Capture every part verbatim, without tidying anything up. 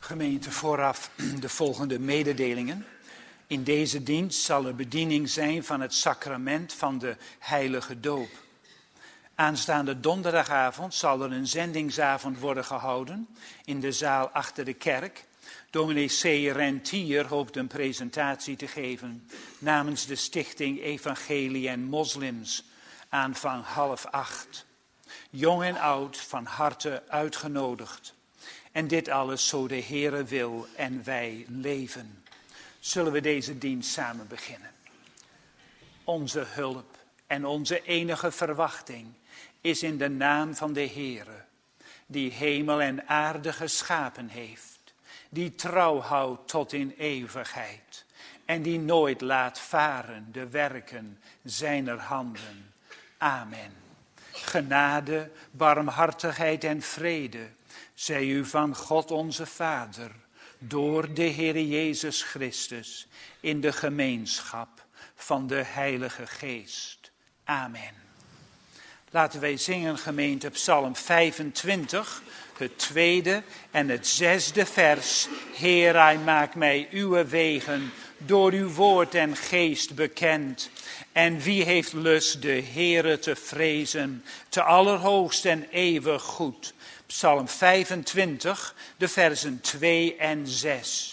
Gemeente, vooraf de volgende mededelingen. In deze dienst zal er bediening zijn van het sacrament van de heilige doop. Aanstaande donderdagavond zal er een zendingsavond worden gehouden in de zaal achter de kerk. Dominee C. Rentier hoopt een presentatie te geven namens de stichting Evangelie en Moslims, aanvang half acht. Jong en oud van harte uitgenodigd. En dit alles zo de Heere wil en wij leven. Zullen we deze dienst samen beginnen? Onze hulp en onze enige verwachting is in de naam van de Heere, die hemel en aarde geschapen heeft, die trouw houdt tot in eeuwigheid en die nooit laat varen de werken zijner handen. Amen. Genade, barmhartigheid en vrede zij u van God onze Vader, door de Heere Jezus Christus, in de gemeenschap van de Heilige Geest. Amen. Laten wij zingen, gemeente, Psalm vijfentwintig, het tweede en het zesde vers. Heer, hij maakt mij uw wegen door uw woord en geest bekend. En wie heeft lust de Heere te vrezen, te allerhoogst en eeuwig goed. Psalm vijfentwintig, de versen twee en zes.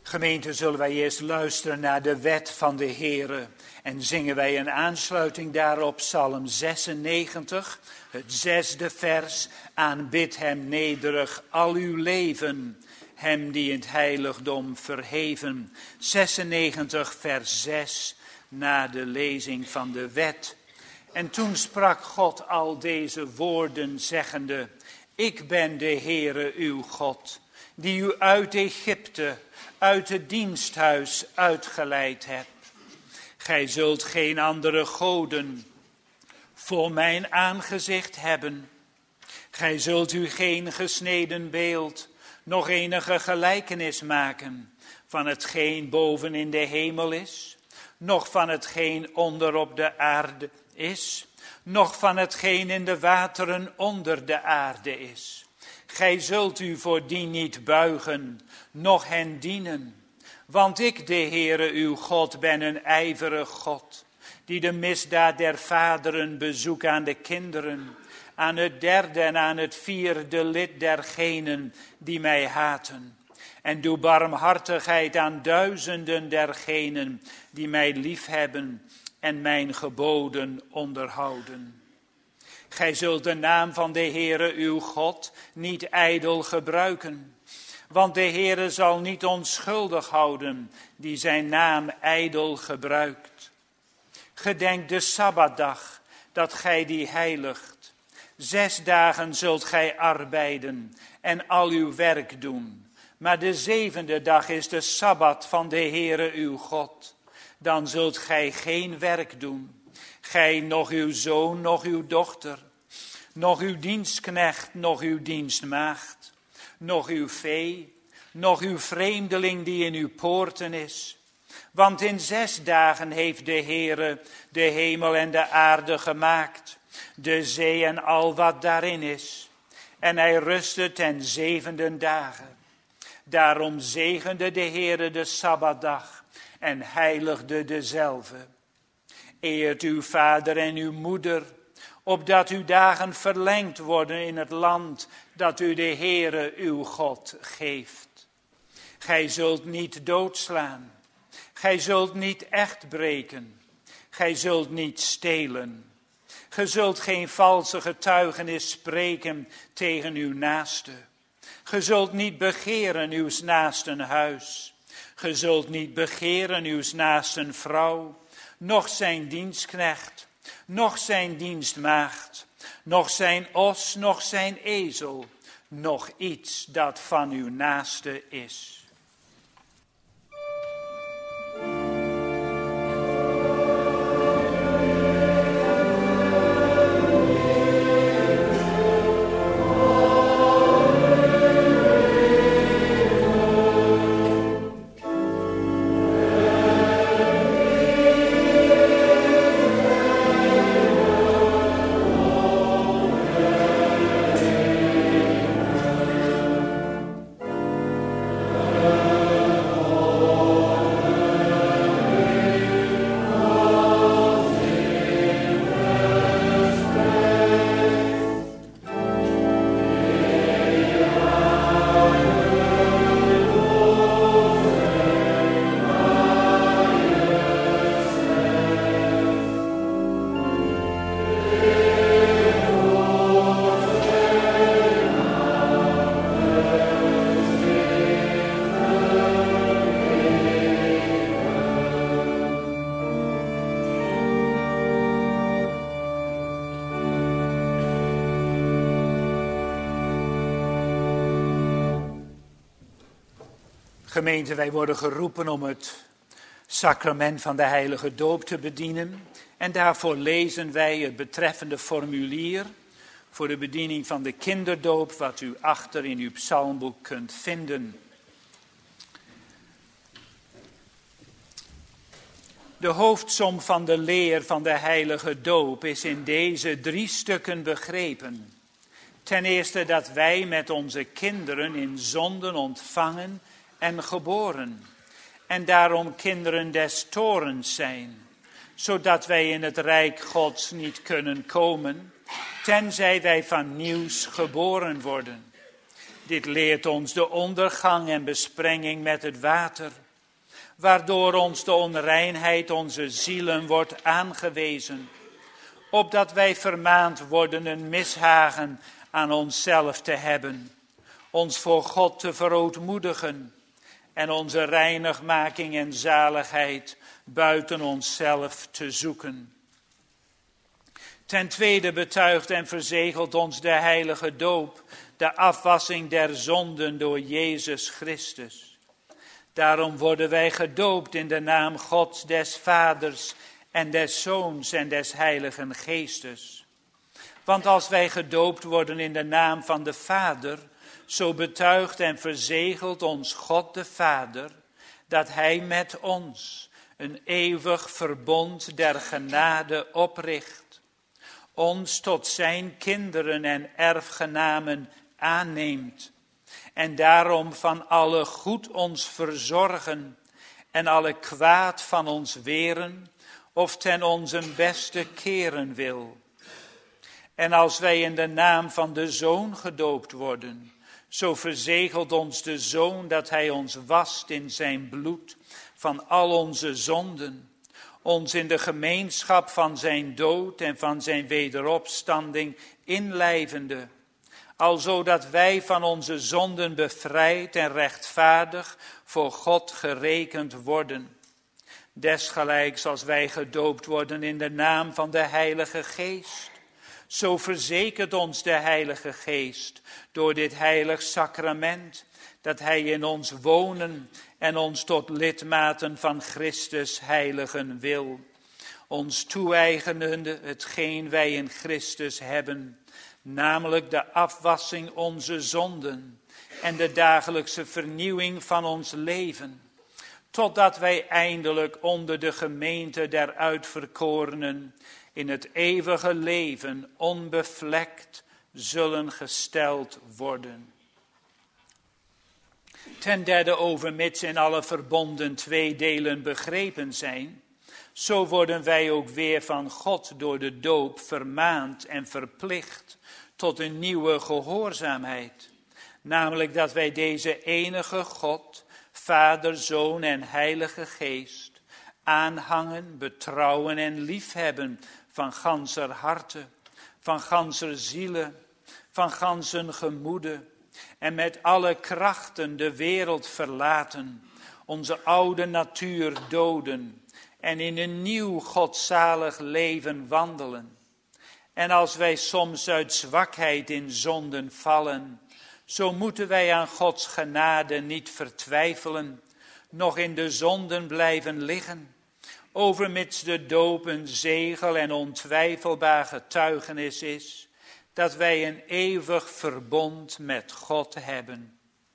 Gemeente, zullen wij eerst luisteren naar de wet van de Heere en zingen wij in aansluiting daarop Psalm zesennegentig, het zesde vers. Aanbid hem nederig al uw leven, hem die in het heiligdom verheven. zesennegentig vers zes, na de lezing van de wet. En toen sprak God al deze woorden zeggende: ik ben de Heere uw God, die u uit Egypte, uit het diensthuis uitgeleid hebt. Gij zult geen andere goden voor mijn aangezicht hebben. Gij zult u geen gesneden beeld, nog enige gelijkenis maken van hetgeen boven in de hemel is, noch van hetgeen onder op de aarde is, noch van hetgeen in de wateren onder de aarde is. Gij zult u voor die niet buigen, noch hen dienen. Want ik, de Heere uw God, ben een ijverig God, die de misdaad der vaderen bezoekt aan de kinderen, aan het derde en aan het vierde lid dergenen die mij haten. En doe barmhartigheid aan duizenden dergenen die mij liefhebben en mijn geboden onderhouden. Gij zult de naam van de Heere uw God niet ijdel gebruiken. Want de Heere zal niet onschuldig houden die zijn naam ijdel gebruikt. Gedenk de Sabbatdag, dat gij die heiligt. Zes dagen zult gij arbeiden en al uw werk doen. Maar de zevende dag is de Sabbat van de Heere uw God. Dan zult gij geen werk doen. Gij, noch uw zoon, noch uw dochter, noch uw dienstknecht, noch uw dienstmaagd, noch uw vee, noch uw vreemdeling die in uw poorten is. Want in zes dagen heeft de Heere de hemel en de aarde gemaakt, de zee en al wat daarin is. En hij rustte ten zevende dagen. Daarom zegende de Heere de Sabbatdag en heiligde dezelve. Eert uw vader en uw moeder, opdat uw dagen verlengd worden in het land dat u de Heere uw God geeft. Gij zult niet doodslaan, gij zult niet echt breken, gij zult niet stelen. Gij zult geen valse getuigenis spreken tegen uw naaste. Gij zult niet begeren uw naasten huis. Gij zult niet begeren uw naasten vrouw, noch zijn dienstknecht, noch zijn dienstmaagd, noch zijn os, noch zijn ezel, noch iets dat van uw naaste is. Gemeente, wij worden geroepen om het sacrament van de heilige doop te bedienen. En daarvoor lezen wij het betreffende formulier voor de bediening van de kinderdoop, wat u achter in uw psalmboek kunt vinden. De hoofdsom van de leer van de heilige doop is in deze drie stukken begrepen. Ten eerste dat wij met onze kinderen in zonden ontvangen en geboren, en daarom kinderen des torens zijn, zodat wij in het rijk Gods niet kunnen komen, tenzij wij van nieuws geboren worden. Dit leert ons de ondergang en besprenging met het water, waardoor ons de onreinheid onze zielen wordt aangewezen, opdat wij vermaand worden een mishagen aan onszelf te hebben, ons voor God te verootmoedigen en onze reinigmaking en zaligheid buiten onszelf te zoeken. Ten tweede betuigt en verzegelt ons de heilige doop, de afwassing der zonden door Jezus Christus. Daarom worden wij gedoopt in de naam Gods des Vaders en des Zoons en des Heiligen Geestes. Want als wij gedoopt worden in de naam van de Vader, zo betuigt en verzegelt ons God de Vader, dat Hij met ons een eeuwig verbond der genade opricht, ons tot zijn kinderen en erfgenamen aanneemt, en daarom van alle goed ons verzorgen en alle kwaad van ons weren, of ten onze beste keren wil. En als wij in de naam van de Zoon gedoopt worden, zo verzegelt ons de Zoon dat Hij ons wast in zijn bloed van al onze zonden, ons in de gemeenschap van zijn dood en van zijn wederopstanding inlijvende, alzo dat wij van onze zonden bevrijd en rechtvaardig voor God gerekend worden. Desgelijks als wij gedoopt worden in de naam van de Heilige Geest, zo verzekert ons de Heilige Geest door dit heilig sacrament, dat Hij in ons wonen en ons tot lidmaten van Christus heiligen wil, ons toe-eigenende hetgeen wij in Christus hebben, namelijk de afwassing onze zonden en de dagelijkse vernieuwing van ons leven, totdat wij eindelijk onder de gemeente der uitverkorenen in het eeuwige leven onbevlekt zullen gesteld worden. Ten derde, overmits in alle verbonden twee delen begrepen zijn, zo worden wij ook weer van God door de doop vermaand en verplicht tot een nieuwe gehoorzaamheid. Namelijk dat wij deze enige God, Vader, Zoon en Heilige Geest, aanhangen, betrouwen en liefhebben van ganser harte, van ganser ziele, van gansen gemoede, en met alle krachten de wereld verlaten, onze oude natuur doden en in een nieuw godzalig leven wandelen. En als wij soms uit zwakheid in zonden vallen, zo moeten wij aan Gods genade niet vertwijfelen, noch in de zonden blijven liggen, overmits de doop een zegel en ontwijfelbaar getuigenis is, dat wij een eeuwig verbond met God hebben.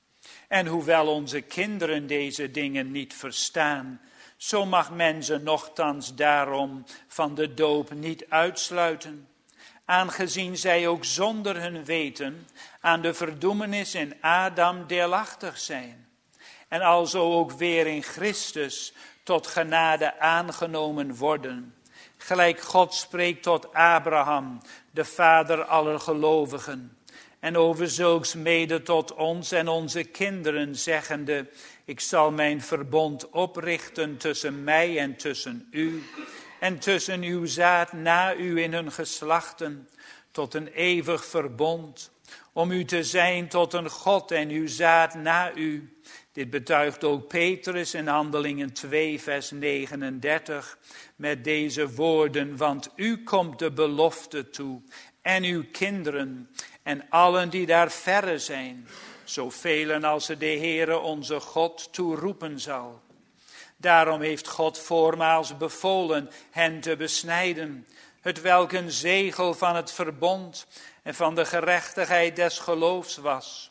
En hoewel onze kinderen deze dingen niet verstaan, zo mag men ze nochtans daarom van de doop niet uitsluiten, aangezien zij ook zonder hun weten aan de verdoemenis in Adam deelachtig zijn, en alzo ook weer in Christus tot genade aangenomen worden, gelijk God spreekt tot Abraham, de vader aller gelovigen, en over zulks mede tot ons en onze kinderen, zeggende: ik zal mijn verbond oprichten tussen mij en tussen u, en tussen uw zaad na u in hun geslachten, tot een eeuwig verbond, om u te zijn tot een God en uw zaad na u. Dit betuigt ook Petrus in Handelingen twee, vers negenendertig, met deze woorden: want u komt de belofte toe, en uw kinderen, en allen die daar verre zijn, zoveel als de Heere onze God toeroepen zal. Daarom heeft God voormaals bevolen hen te besnijden, hetwelk een zegel van het verbond en van de gerechtigheid des geloofs was.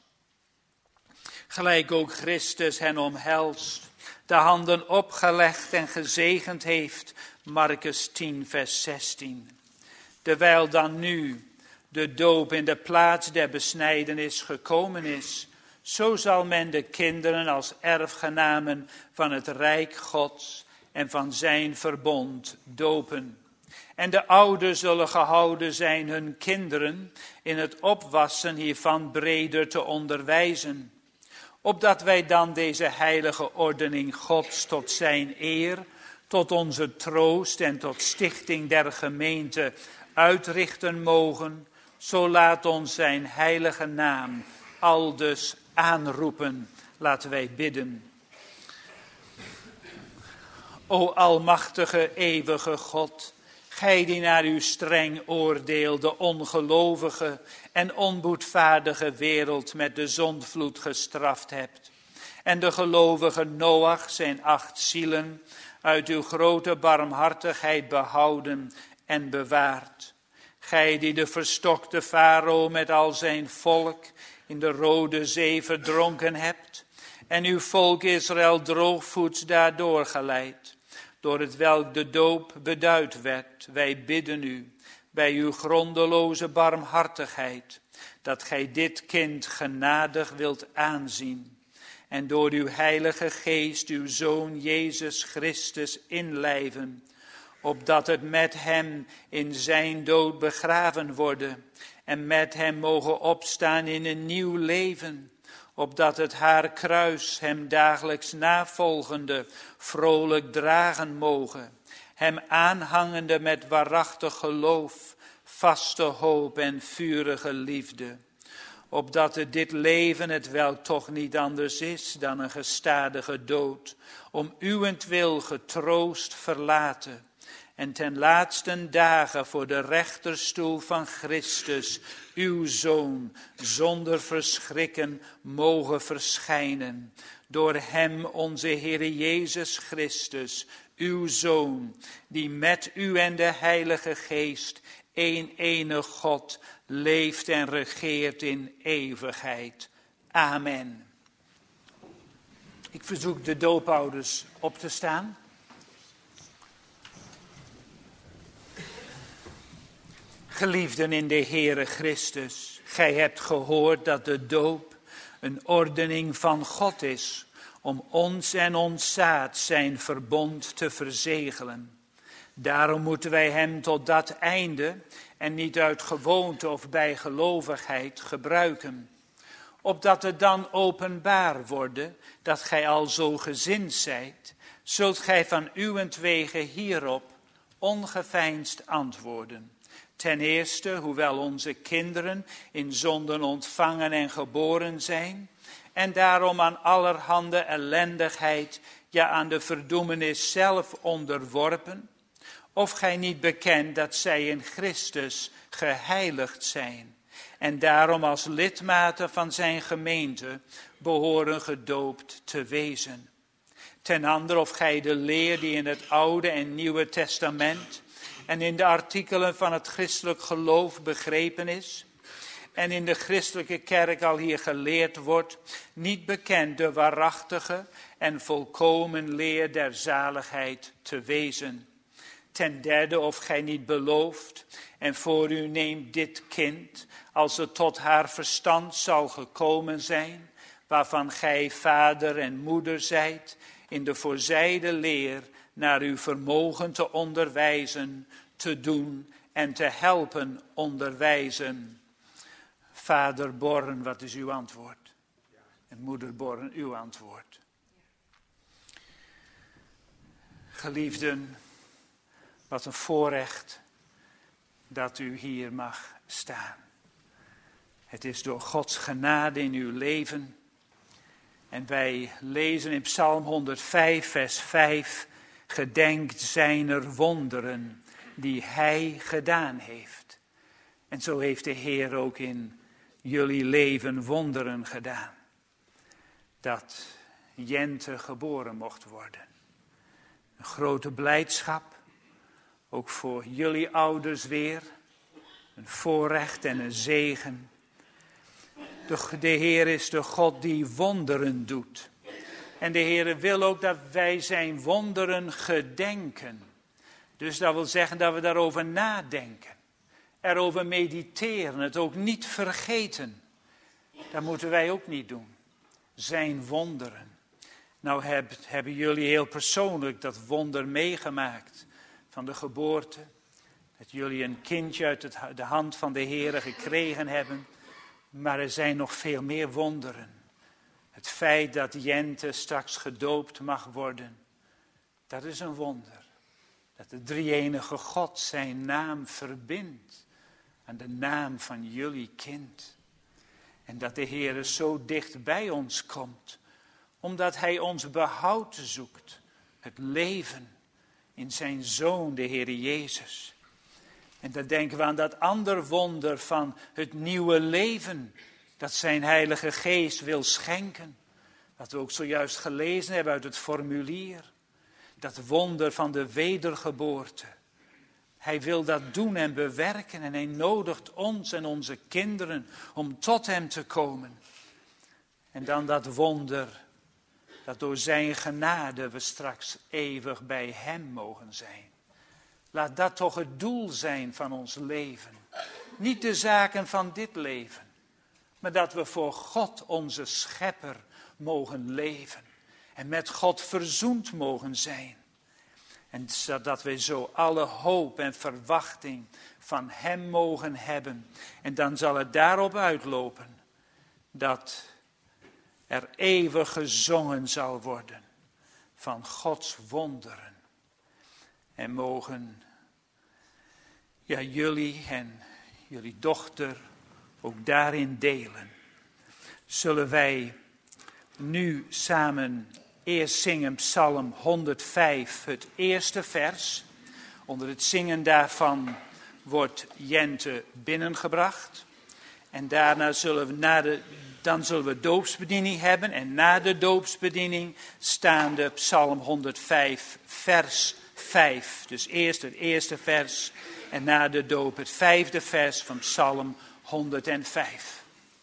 Gelijk ook Christus hen omhelst, de handen opgelegd en gezegend heeft, Markus tien, vers zestien. Terwijl dan nu de doop in de plaats der besnijdenis gekomen is, zo zal men de kinderen als erfgenamen van het rijk Gods en van zijn verbond dopen. En de ouders zullen gehouden zijn hun kinderen in het opwassen hiervan breder te onderwijzen. Opdat wij dan deze heilige ordening Gods tot zijn eer, tot onze troost en tot stichting der gemeente uitrichten mogen. Zo laat ons zijn heilige naam aldus aanroepen. Laten wij bidden. O almachtige, eeuwige God, gij die naar uw streng oordeel de ongelovige en onboedvaardige wereld met de zondvloed gestraft hebt, en de gelovige Noach zijn acht zielen uit uw grote barmhartigheid behouden en bewaard. Gij die de verstokte farao met al zijn volk in de Rode Zee verdronken hebt, en uw volk Israël droogvoets daardoor geleid, door het welk de doop beduid werd. Wij bidden u, bij uw grondeloze barmhartigheid, dat gij dit kind genadig wilt aanzien, en door uw heilige geest uw Zoon Jezus Christus inlijven, opdat het met hem in zijn dood begraven worden, en met hem mogen opstaan in een nieuw leven, opdat het haar kruis hem dagelijks navolgende vrolijk dragen mogen, hem aanhangende met waarachtig geloof, vaste hoop en vurige liefde, opdat het dit leven, het welk toch niet anders is dan een gestadige dood, om uwentwil getroost verlaten, en ten laatsten dagen voor de rechterstoel van Christus, uw Zoon, zonder verschrikken mogen verschijnen. Door hem, onze Heere Jezus Christus, uw Zoon, die met u en de Heilige Geest, één enig God, leeft en regeert in eeuwigheid. Amen. Ik verzoek de doopouders op te staan. Geliefden in de Heere Christus, gij hebt gehoord dat de doop een ordening van God is om ons en ons zaad zijn verbond te verzegelen. Daarom moeten wij hem tot dat einde en niet uit gewoonte of bijgelovigheid gebruiken. Opdat het dan openbaar worden dat gij al zo gezind zijt, zult gij van uwentwege hierop ongeveinsd antwoorden. Ten eerste, hoewel onze kinderen in zonden ontvangen en geboren zijn, en daarom aan allerhande ellendigheid, ja aan de verdoemenis zelf onderworpen, of gij niet bekent dat zij in Christus geheiligd zijn, en daarom als lidmaten van zijn gemeente behoren gedoopt te wezen. Ten andere, of gij de leer die in het Oude en Nieuwe Testament en in de artikelen van het christelijk geloof begrepen is, en in de christelijke kerk al hier geleerd wordt, niet bekend de waarachtige en volkomen leer der zaligheid te wezen. Ten derde, of gij niet belooft en voor u neemt dit kind, als het tot haar verstand zal gekomen zijn, waarvan gij vader en moeder zijt, in de voorzijde leer naar uw vermogen te onderwijzen, te doen en te helpen onderwijzen. Vader Borren, wat is uw antwoord? En moeder Borren, uw antwoord. Geliefden, wat een voorrecht dat u hier mag staan. Het is door Gods genade in uw leven. En wij lezen in Psalm honderdvijf, vers vijf, gedenkt zijner wonderen die hij gedaan heeft. En zo heeft de Heer ook in jullie leven wonderen gedaan. Dat Jente geboren mocht worden. Een grote blijdschap, ook voor jullie ouders weer. Een voorrecht en een zegen. De, de Heer is de God die wonderen doet. En de Heer wil ook dat wij zijn wonderen gedenken. Dus dat wil zeggen dat we daarover nadenken. Erover mediteren, het ook niet vergeten. Dat moeten wij ook niet doen. Zijn wonderen. Nou heb, hebben jullie heel persoonlijk dat wonder meegemaakt van de geboorte. Dat jullie een kindje uit het, de hand van de Heere gekregen hebben. Maar er zijn nog veel meer wonderen. Het feit dat Jente straks gedoopt mag worden. Dat is een wonder. Dat de drie-enige God zijn naam verbindt aan de naam van jullie kind. En dat de Heere zo dicht bij ons komt. Omdat hij ons behoud zoekt. Het leven in zijn Zoon, de Heere Jezus. En dan denken we aan dat ander wonder van het nieuwe leven. Dat zijn Heilige Geest wil schenken. Wat we ook zojuist gelezen hebben uit het formulier. Dat wonder van de wedergeboorte. Hij wil dat doen en bewerken en hij nodigt ons en onze kinderen om tot hem te komen. En dan dat wonder dat door zijn genade we straks eeuwig bij hem mogen zijn. Laat dat toch het doel zijn van ons leven. Niet de zaken van dit leven, maar dat we voor God onze schepper mogen leven. En met God verzoend mogen zijn. En zodat wij zo alle hoop en verwachting van hem mogen hebben. En dan zal het daarop uitlopen dat er eeuwig gezongen zal worden van Gods wonderen. En mogen ja, jullie en jullie dochter ook daarin delen. Zullen wij nu samen eerst zingen Psalm honderdvijf, het eerste vers. Onder het zingen daarvan wordt Jente binnengebracht. En daarna zullen we na de, dan zullen we doopsbediening hebben. En na de doopsbediening staan de Psalm honderdvijf, vers vijf. Dus eerst het eerste vers en na de doop het vijfde vers van Psalm honderdvijf.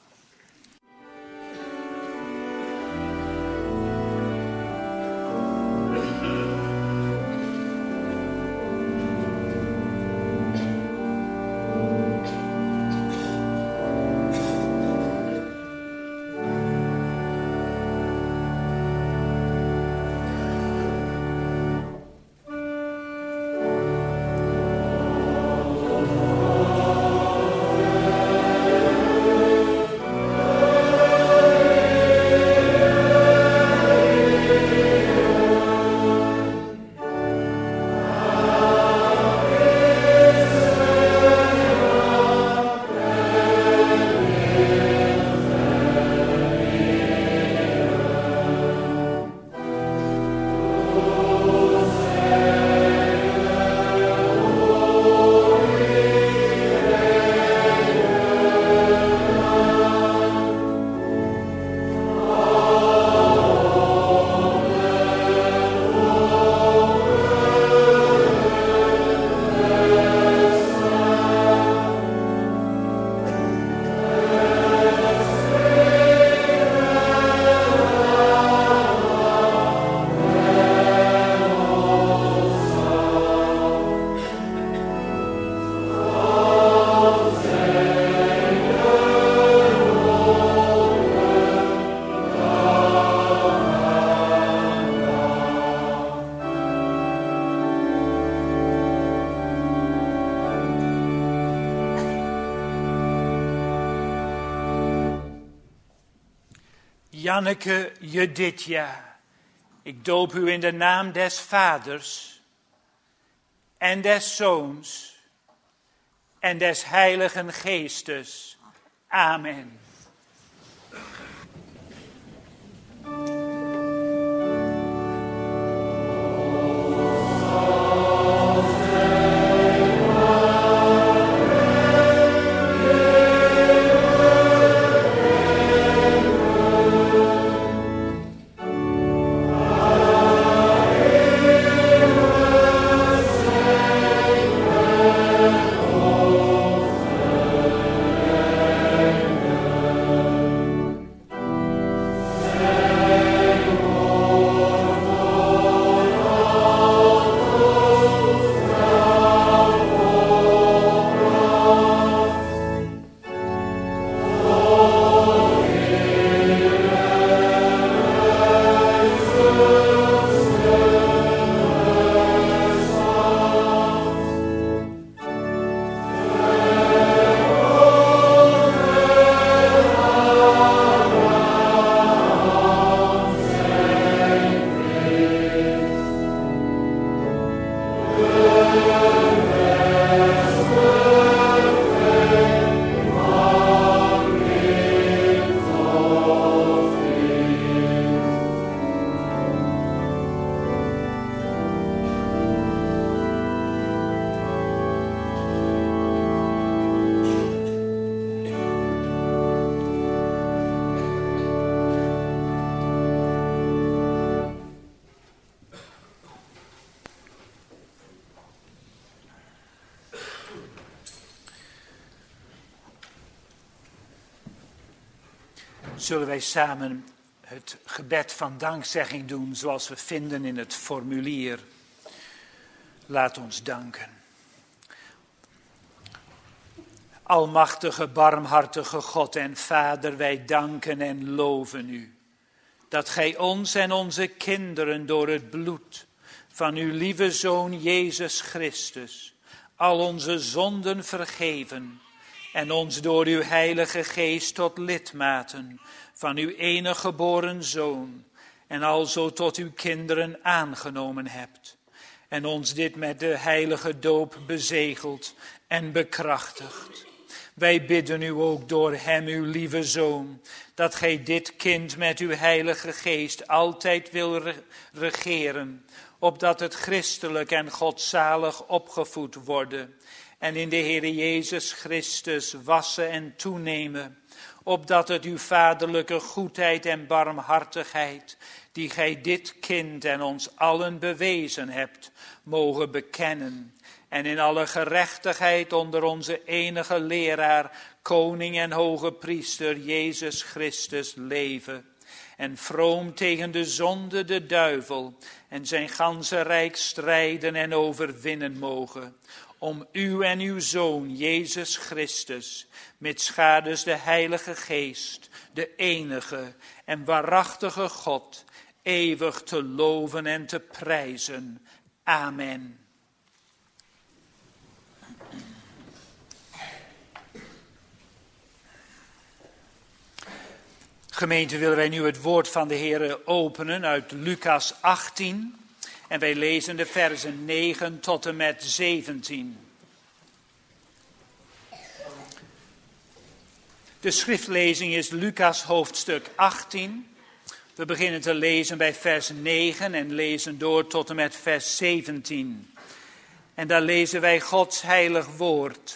Janneke Judithia, ik doop u in de naam des Vaders en des Zoons en des Heiligen Geestes. Amen. Oh Zullen wij samen het gebed van dankzegging doen zoals we vinden in het formulier. Laat ons danken. Almachtige, barmhartige God en Vader, wij danken en loven u. Dat gij ons en onze kinderen door het bloed van uw lieve Zoon Jezus Christus al onze zonden vergeven en ons door uw Heilige Geest tot lidmaten van uw enige geboren Zoon en alzo tot uw kinderen aangenomen hebt. En ons dit met de heilige doop bezegeld en bekrachtigt. Wij bidden u ook door hem, uw lieve Zoon, dat gij dit kind met uw Heilige Geest altijd wil regeren, opdat het christelijk en godzalig opgevoed worden en in de Heere Jezus Christus wassen en toenemen, opdat het uw vaderlijke goedheid en barmhartigheid, die gij dit kind en ons allen bewezen hebt, mogen bekennen en in alle gerechtigheid onder onze enige leraar, koning en hoge priester Jezus Christus leven. En vroom tegen de zonde, de duivel en zijn ganse rijk strijden en overwinnen mogen. Om u en uw Zoon Jezus Christus, mitschades de Heilige Geest, de enige en waarachtige God, eeuwig te loven en te prijzen. Amen. Gemeente, willen wij nu het woord van de Heere openen uit Lucas achttien. En wij lezen de versen negen tot en met zeventien. De schriftlezing is Lucas hoofdstuk achttien. We beginnen te lezen bij vers negen en lezen door tot en met vers zeventien. En daar lezen wij Gods heilig woord.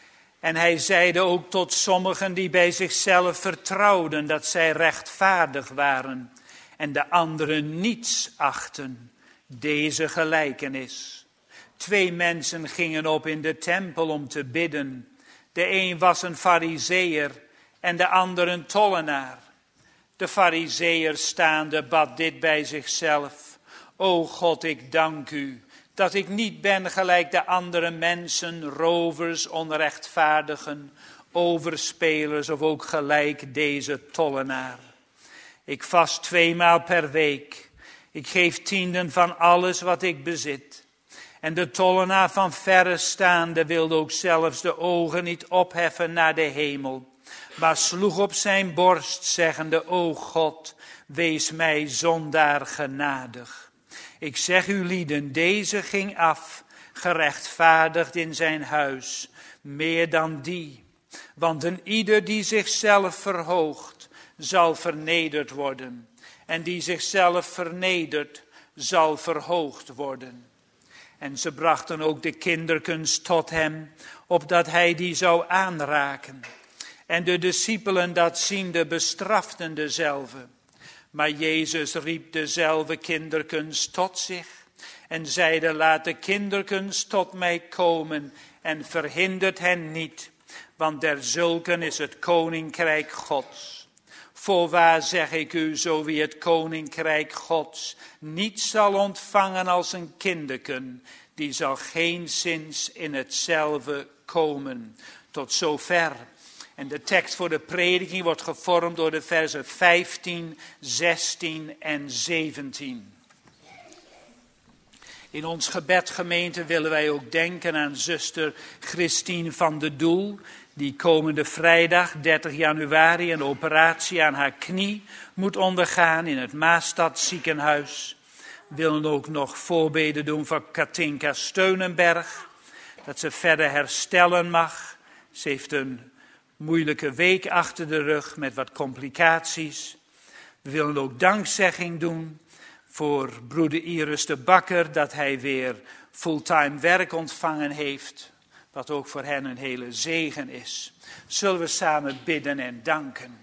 En hij zeide ook tot sommigen die bij zichzelf vertrouwden dat zij rechtvaardig waren en de anderen niets achten, deze gelijkenis. Twee mensen gingen op in de tempel om te bidden. De een was een Farizeeër en de ander een tollenaar. De Farizeeër staande bad dit bij zichzelf: O God, ik dank u dat ik niet ben gelijk de andere mensen, rovers, onrechtvaardigen, overspelers of ook gelijk deze tollenaar. Ik vast tweemaal per week. Ik geef tienden van alles wat ik bezit. En de tollenaar van verre staande wilde ook zelfs de ogen niet opheffen naar de hemel, maar sloeg op zijn borst, zeggende: O God, wees mij zondaar genadig. Ik zeg u lieden, deze ging af, gerechtvaardigd in zijn huis, meer dan die. Want een ieder die zichzelf verhoogt, zal vernederd worden. En die zichzelf vernedert, zal verhoogd worden. En ze brachten ook de kinderkens tot hem, opdat hij die zou aanraken. En de discipelen dat ziende bestraften dezelve. Maar Jezus riep dezelfde kinderkens tot zich en zeide: laat de kinderkens tot mij komen en verhindert hen niet, want der zulken is het koninkrijk Gods. Voorwaar zeg ik u, zo wie het koninkrijk Gods niet zal ontvangen als een kinderken, die zal geenszins in hetzelfde komen. Tot zover. En de tekst voor de prediking wordt gevormd door de versen vijftien, zestien en zeventien. In ons gebed, gemeente, willen wij ook denken aan zuster Christine van de Doel, die komende vrijdag, dertig januari, een operatie aan haar knie moet ondergaan in het Maastad ziekenhuis. We willen ook nog voorbeden doen voor Katinka Steunenberg, dat ze verder herstellen mag. Ze heeft een moeilijke week achter de rug met wat complicaties. We willen ook dankzegging doen voor broeder Iris de Bakker, dat hij weer fulltime werk ontvangen heeft, wat ook voor hen een hele zegen is. Zullen we samen bidden en danken.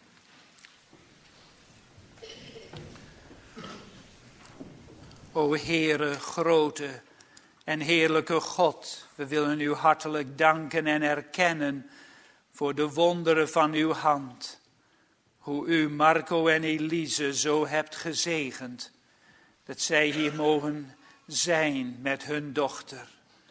O Heere, grote en heerlijke God, we willen u hartelijk danken en erkennen voor de wonderen van uw hand. hoe u Marco en Elise zo hebt gezegend, dat zij hier mogen zijn met hun dochter.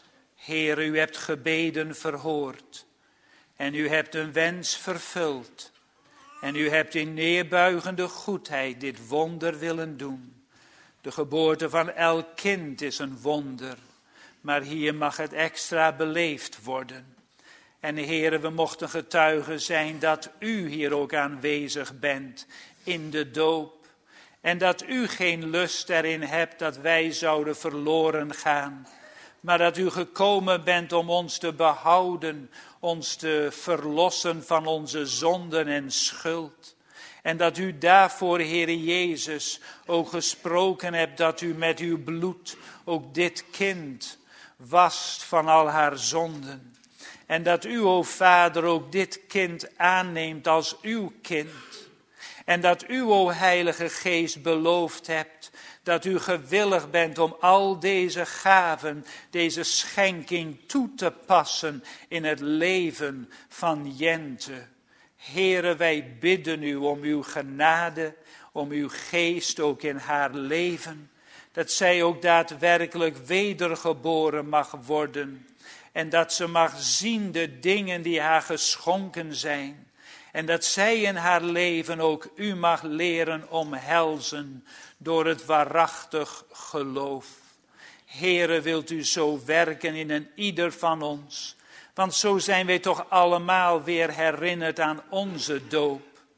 Heer, u hebt gebeden verhoord en u hebt een wens vervuld. En u hebt in neerbuigende goedheid dit wonder willen doen. De geboorte van elk kind is een wonder, maar hier mag het extra beleefd worden. En Heere, we mochten getuigen zijn dat u hier ook aanwezig bent in de doop. En dat u geen lust erin hebt dat wij zouden verloren gaan. Maar dat u gekomen bent om ons te behouden, ons te verlossen van onze zonden en schuld. En dat u daarvoor, Heere Jezus, ook gesproken hebt dat u met uw bloed ook dit kind wast van al haar zonden. En dat u, o Vader, ook dit kind aanneemt als uw kind. En dat u, o Heilige Geest, beloofd hebt dat u gewillig bent om al deze gaven, deze schenking toe te passen in het leven van Jente. Heere, wij bidden u om uw genade, om uw geest ook in haar leven. Dat zij ook daadwerkelijk wedergeboren mag worden. En dat ze mag zien de dingen die haar geschonken zijn. En dat zij in haar leven ook u mag leren omhelzen door het waarachtig geloof. Heere, wilt u zo werken in een ieder van ons. Want zo zijn wij toch allemaal weer herinnerd aan onze doop.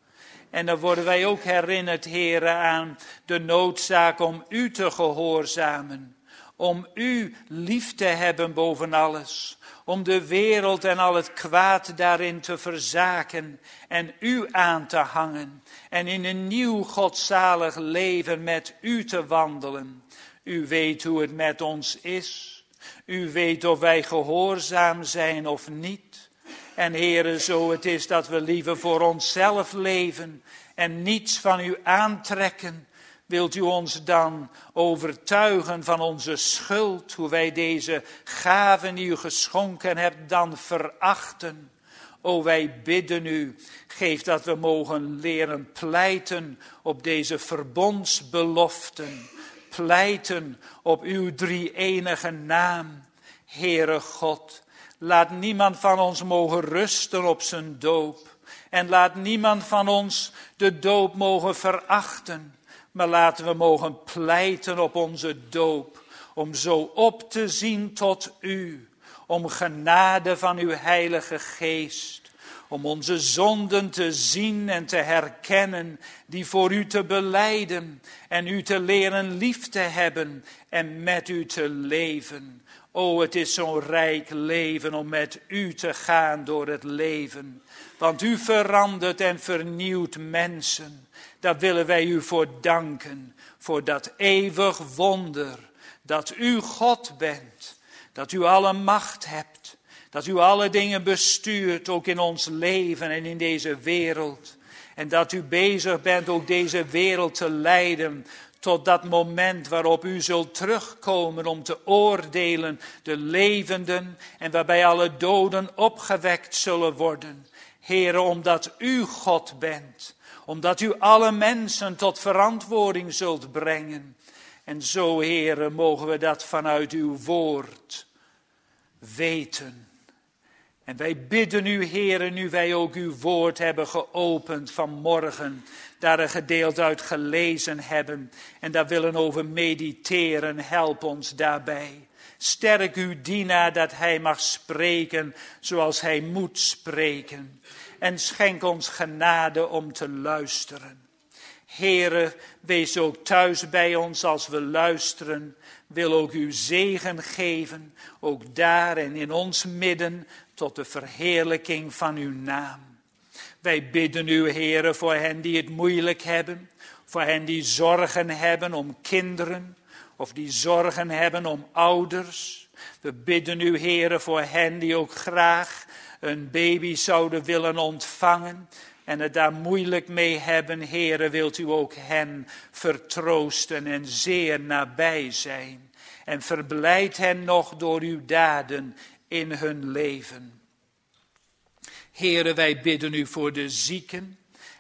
En dan worden wij ook herinnerd, Heere, aan de noodzaak om u te gehoorzamen. Om u lief te hebben boven alles. Om de wereld en al het kwaad daarin te verzaken en u aan te hangen. En in een nieuw godzalig leven met u te wandelen. U weet hoe het met ons is. U weet of wij gehoorzaam zijn of niet. En Heere, zo het is dat we liever voor onszelf leven en niets van u aantrekken. Wilt u ons dan overtuigen van onze schuld, hoe wij deze gaven die u geschonken hebt dan verachten? O, wij bidden u, geef dat we mogen leren pleiten op deze verbondsbeloften. Pleiten op uw drie-enige naam. Heere God, laat niemand van ons mogen rusten op zijn doop. En laat niemand van ons de doop mogen verachten. Maar laten we mogen pleiten op onze doop, om zo op te zien tot u, om genade van uw Heilige Geest, om onze zonden te zien en te herkennen, die voor u te belijden en u te leren lief te hebben en met u te leven. O, het is zo'n rijk leven om met u te gaan door het leven, want u verandert en vernieuwt mensen. Daar willen wij u voor danken, voor dat eeuwig wonder, dat u God bent, dat u alle macht hebt, dat u alle dingen bestuurt, ook in ons leven en in deze wereld. En dat u bezig bent ook deze wereld te leiden tot dat moment waarop u zult terugkomen om te oordelen de levenden en waarbij alle doden opgewekt zullen worden. Heere, omdat u God bent, omdat u alle mensen tot verantwoording zult brengen. En zo, Heere, mogen we dat vanuit uw woord weten. En wij bidden u, Heere, nu wij ook uw woord hebben geopend vanmorgen, daar een gedeelte uit gelezen hebben en daar willen over mediteren, help ons daarbij. Sterk uw dienaar dat hij mag spreken zoals hij moet spreken. En schenk ons genade om te luisteren. Heere, wees ook thuis bij ons als we luisteren. Wil ook uw zegen geven, ook daar en in ons midden, tot de verheerlijking van uw naam. Wij bidden u, Heere, voor hen die het moeilijk hebben, voor hen die zorgen hebben om kinderen, of die zorgen hebben om ouders. We bidden u, Heere, voor hen die ook graag een baby zouden willen ontvangen en het daar moeilijk mee hebben. Heere, wilt u ook hen vertroosten en zeer nabij zijn. En verblijd hen nog door uw daden in hun leven. Heere, wij bidden u voor de zieken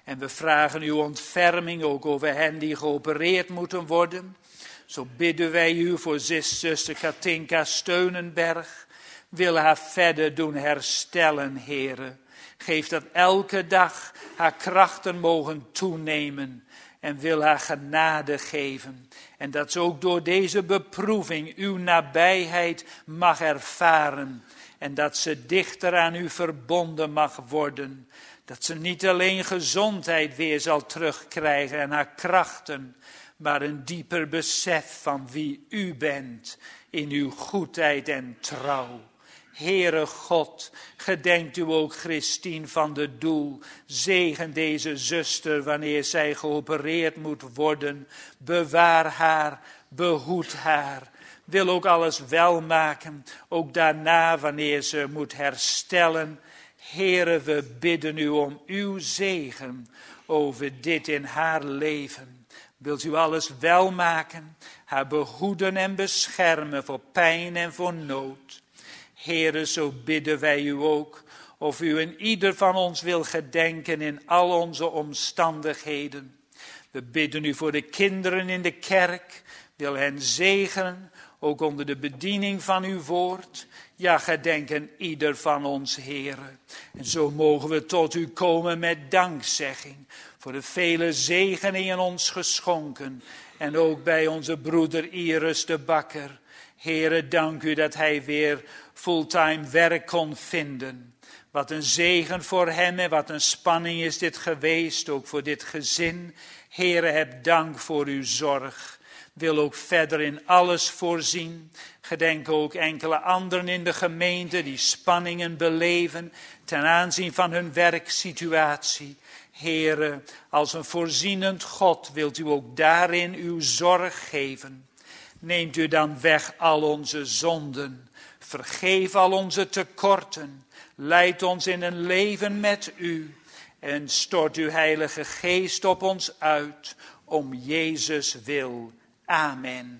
En we vragen uw ontferming ook over hen die geopereerd moeten worden. Zo bidden wij u voor zuster Katinka Steunenberg. Wil haar verder doen herstellen, Heere. Geef dat elke dag haar krachten mogen toenemen. En wil haar genade geven. En dat ze ook door deze beproeving uw nabijheid mag ervaren. En dat ze dichter aan u verbonden mag worden. Dat ze niet alleen gezondheid weer zal terugkrijgen en haar krachten. Maar een dieper besef van wie u bent. In uw goedheid en trouw. Heere God, gedenkt u ook Christine van de Doel. Zegen deze zuster wanneer zij geopereerd moet worden. Bewaar haar, behoed haar. Wil ook alles welmaken, ook daarna wanneer ze moet herstellen. Heere, we bidden u om uw zegen over dit in haar leven. Wilt u alles welmaken, haar behoeden en beschermen voor pijn en voor nood. Heere, zo bidden wij u ook, of u in ieder van ons wil gedenken in al onze omstandigheden. We bidden u voor de kinderen in de kerk, wil hen zegenen, ook onder de bediening van uw woord. Ja, gedenken ieder van ons, Heere. En zo mogen we tot u komen met dankzegging voor de vele zegeningen ons geschonken. En ook bij onze broeder Iris de Bakker. Heere, dank u dat hij weer fulltime werk kon vinden. Wat een zegen voor hem en wat een spanning is dit geweest, ook voor dit gezin. Heere, heb dank voor uw zorg. Wil ook verder in alles voorzien. Gedenk ook enkele anderen in de gemeente die spanningen beleven ten aanzien van hun werksituatie. Heere, als een voorzienend God wilt u ook daarin uw zorg geven. Neemt u dan weg al onze zonden. Vergeef al onze tekorten. Leid ons in een leven met u. En stort uw Heilige Geest op ons uit. Om Jezus wil. Amen.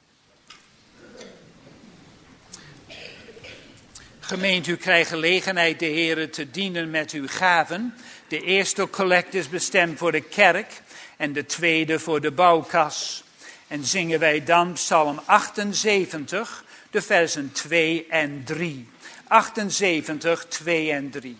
Gemeente, u krijgt gelegenheid de Heere te dienen met uw gaven. De eerste collect is bestemd voor de kerk en de tweede voor de bouwkas. En zingen wij dan Psalm achtenzeventig, de versen twee en drie. achtenzeventig, twee en drie.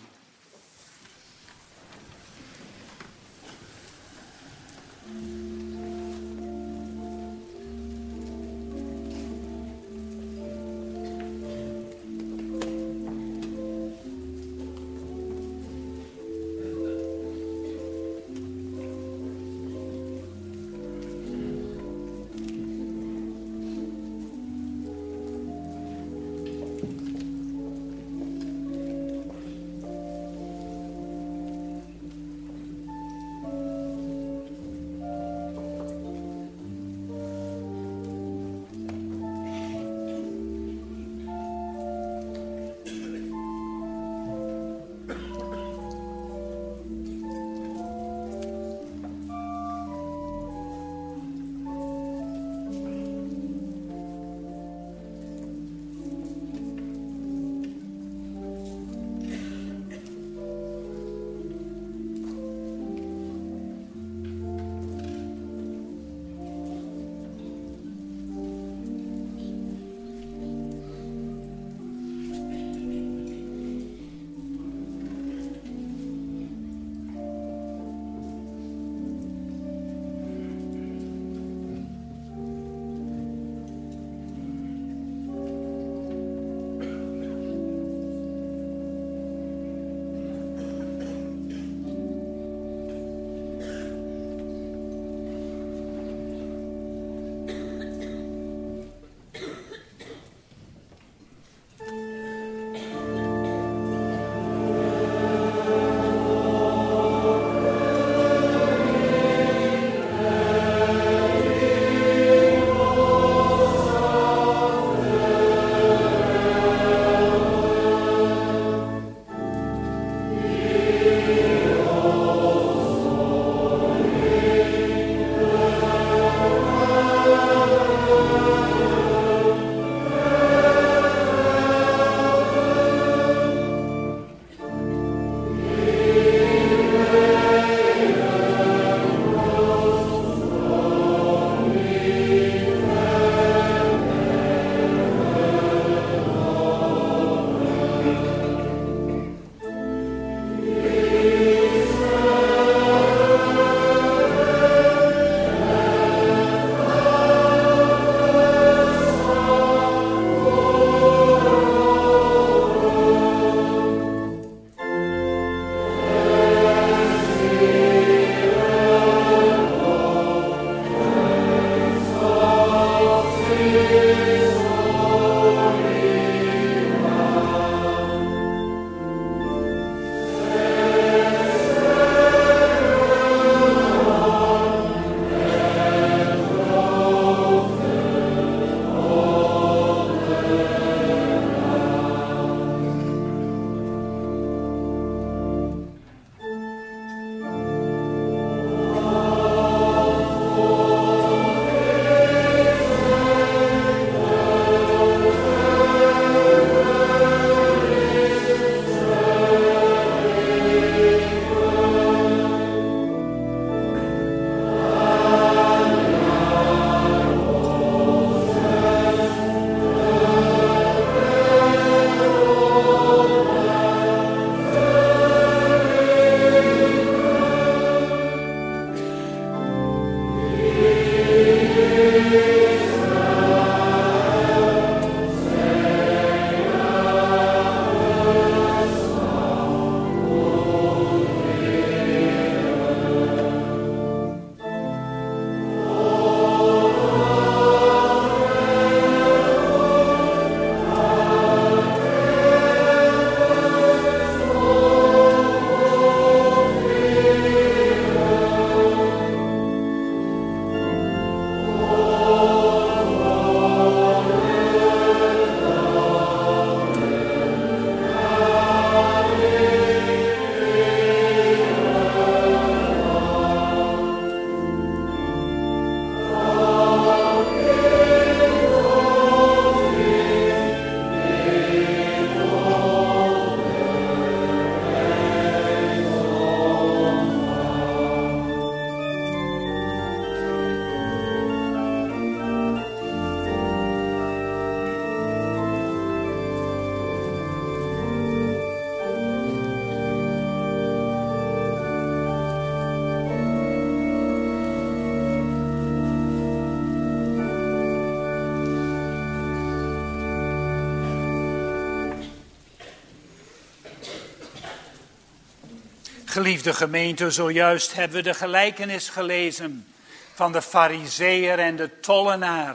Geliefde gemeente, zojuist hebben we de gelijkenis gelezen van de Farizeeër en de tollenaar.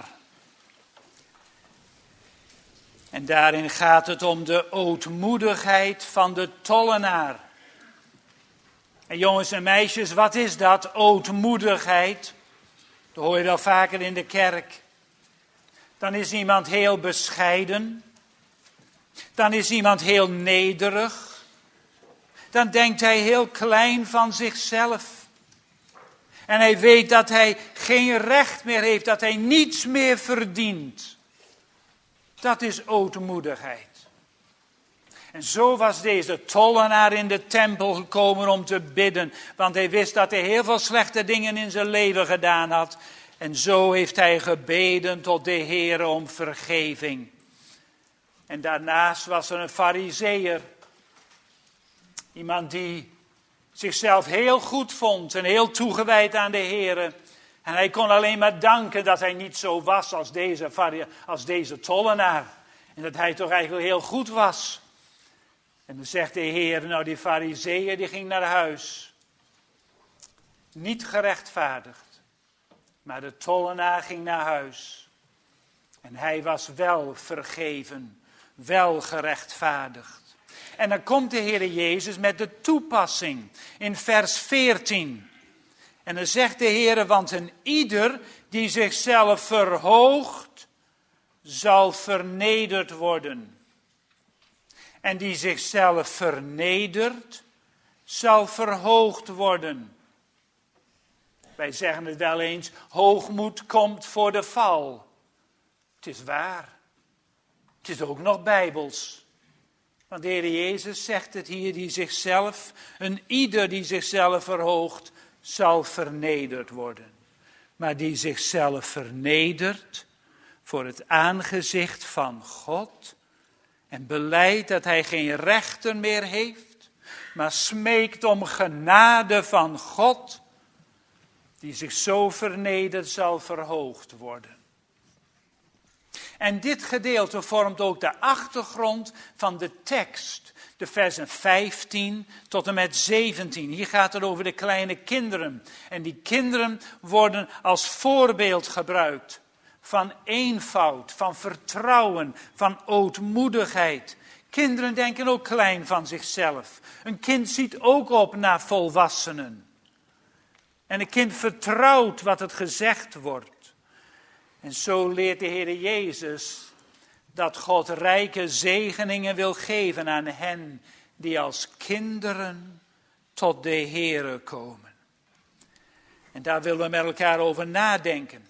En daarin gaat het om de ootmoedigheid van de tollenaar. En jongens en meisjes, wat is dat, ootmoedigheid? Dat hoor je wel vaker in de kerk. Dan is iemand heel bescheiden. Dan is iemand heel nederig. Dan denkt hij heel klein van zichzelf. En hij weet dat hij geen recht meer heeft, dat hij niets meer verdient. Dat is ootmoedigheid. En zo was deze tollenaar in de tempel gekomen om te bidden. Want hij wist dat hij heel veel slechte dingen in zijn leven gedaan had. En zo heeft hij gebeden tot de Heer om vergeving. En daarnaast was er een Farizeeër. Iemand die zichzelf heel goed vond en heel toegewijd aan de Heer. En hij kon alleen maar danken dat hij niet zo was als deze, als deze tollenaar. En dat hij toch eigenlijk heel goed was. En dan zegt de Heer, nou die Farizeeër die ging naar huis. Niet gerechtvaardigd. Maar de tollenaar ging naar huis. En hij was wel vergeven. Wel gerechtvaardigd. En dan komt de Heer Jezus met de toepassing in vers veertien. En dan zegt de Heer, want een ieder die zichzelf verhoogt, zal vernederd worden. En die zichzelf vernedert, zal verhoogd worden. Wij zeggen het wel eens, hoogmoed komt voor de val. Het is waar. Het is ook nog bijbels. Want de Heer Jezus zegt het hier, die zichzelf, een ieder die zichzelf verhoogt, zal vernederd worden. Maar die zichzelf vernedert voor het aangezicht van God en belijdt dat hij geen rechten meer heeft, maar smeekt om genade van God, die zich zo vernedert zal verhoogd worden. En dit gedeelte vormt ook de achtergrond van de tekst, de versen vijftien tot en met zeventien. Hier gaat het over de kleine kinderen. En die kinderen worden als voorbeeld gebruikt van eenvoud, van vertrouwen, van ootmoedigheid. Kinderen denken ook klein van zichzelf. Een kind ziet ook op naar volwassenen. En een kind vertrouwt wat het gezegd wordt. En zo leert de Heer Jezus dat God rijke zegeningen wil geven aan hen die als kinderen tot de Heere komen. En daar willen we met elkaar over nadenken.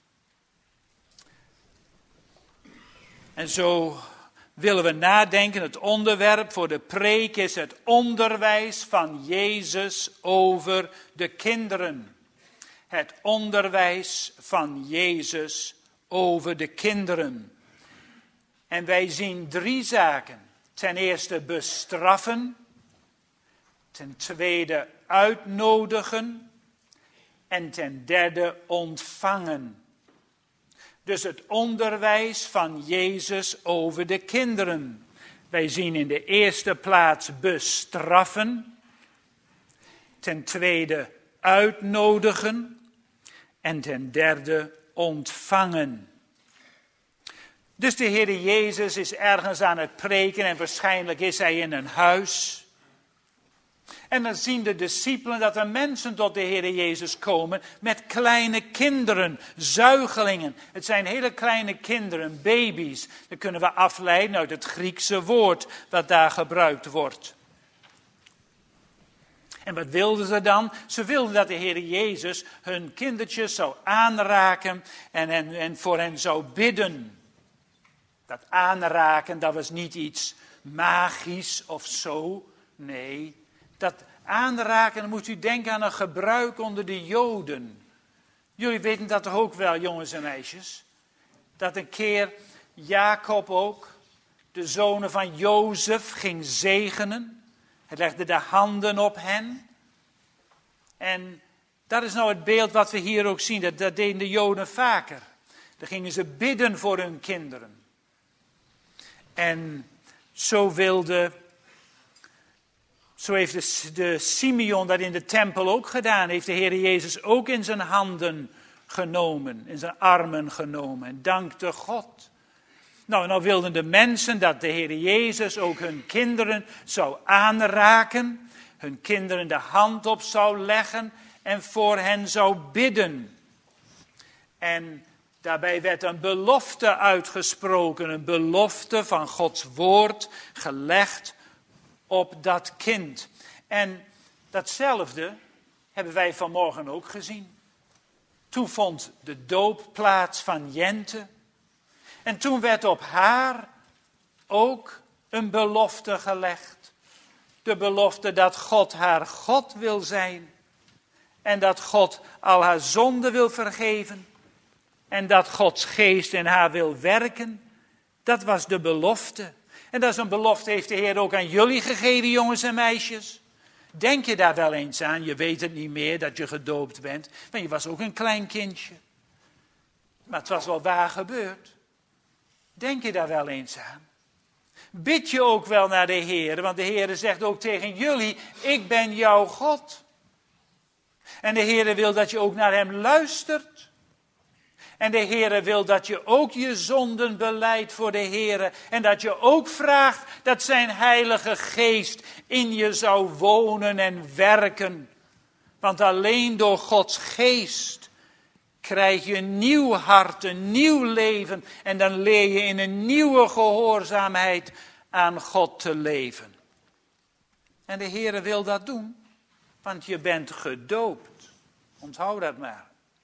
En zo willen we nadenken, het onderwerp voor de preek is het onderwijs van Jezus over de kinderen. Het onderwijs van Jezus over de kinderen. En wij zien drie zaken. Ten eerste bestraffen. Ten tweede uitnodigen. En ten derde ontvangen. Dus het onderwijs van Jezus over de kinderen. Wij zien in de eerste plaats bestraffen. Ten tweede uitnodigen. En ten derde ontvangen. Dus de Heer Jezus is ergens aan het preken en waarschijnlijk is hij in een huis. En dan zien de discipelen dat er mensen tot de Heer Jezus komen met kleine kinderen, zuigelingen. Het zijn hele kleine kinderen, baby's. Dat kunnen we afleiden uit het Griekse woord wat daar gebruikt wordt. En wat wilden ze dan? Ze wilden dat de Heer Jezus hun kindertjes zou aanraken en, en, en voor hen zou bidden. Dat aanraken, dat was niet iets magisch of zo. Nee, dat aanraken, dan moet u denken aan een gebruik onder de Joden. Jullie weten dat toch ook wel, jongens en meisjes? Dat een keer Jacob ook, de zonen van Jozef, ging zegenen. Hij legde de handen op hen. En dat is nou het beeld wat we hier ook zien. Dat, dat deden de Joden vaker. Dan gingen ze bidden voor hun kinderen. En zo wilde Zo heeft de, de Simeon dat in de tempel ook gedaan. Heeft de Heer Jezus ook in zijn handen genomen. In zijn armen genomen. En dankte God. Nou, nou wilden de mensen dat de Heer Jezus ook hun kinderen zou aanraken. Hun kinderen de hand op zou leggen. En voor hen zou bidden. En daarbij werd een belofte uitgesproken. Een belofte van Gods woord gelegd op dat kind. En datzelfde hebben wij vanmorgen ook gezien. Toen vond de doop plaats van Jente. En toen werd op haar ook een belofte gelegd. De belofte dat God haar God wil zijn. En dat God al haar zonden wil vergeven. En dat Gods geest in haar wil werken. Dat was de belofte. En dat is een belofte heeft de Heer ook aan jullie gegeven, jongens en meisjes. Denk je daar wel eens aan? Je weet het niet meer dat je gedoopt bent. Maar je was ook een klein kindje. Maar het was wel waar gebeurd. Denk je daar wel eens aan? Bid je ook wel naar de Heer? Want de Heer zegt ook tegen jullie, ik ben jouw God. En de Heer wil dat je ook naar hem luistert. En de Heere wil dat je ook je zonden belijdt voor de Heere. En dat je ook vraagt dat zijn heilige geest in je zou wonen en werken. Want alleen door Gods geest krijg je een nieuw hart, een nieuw leven. En dan leer je in een nieuwe gehoorzaamheid aan God te leven. En de Heere wil dat doen, want je bent gedoopt. Onthoud dat maar.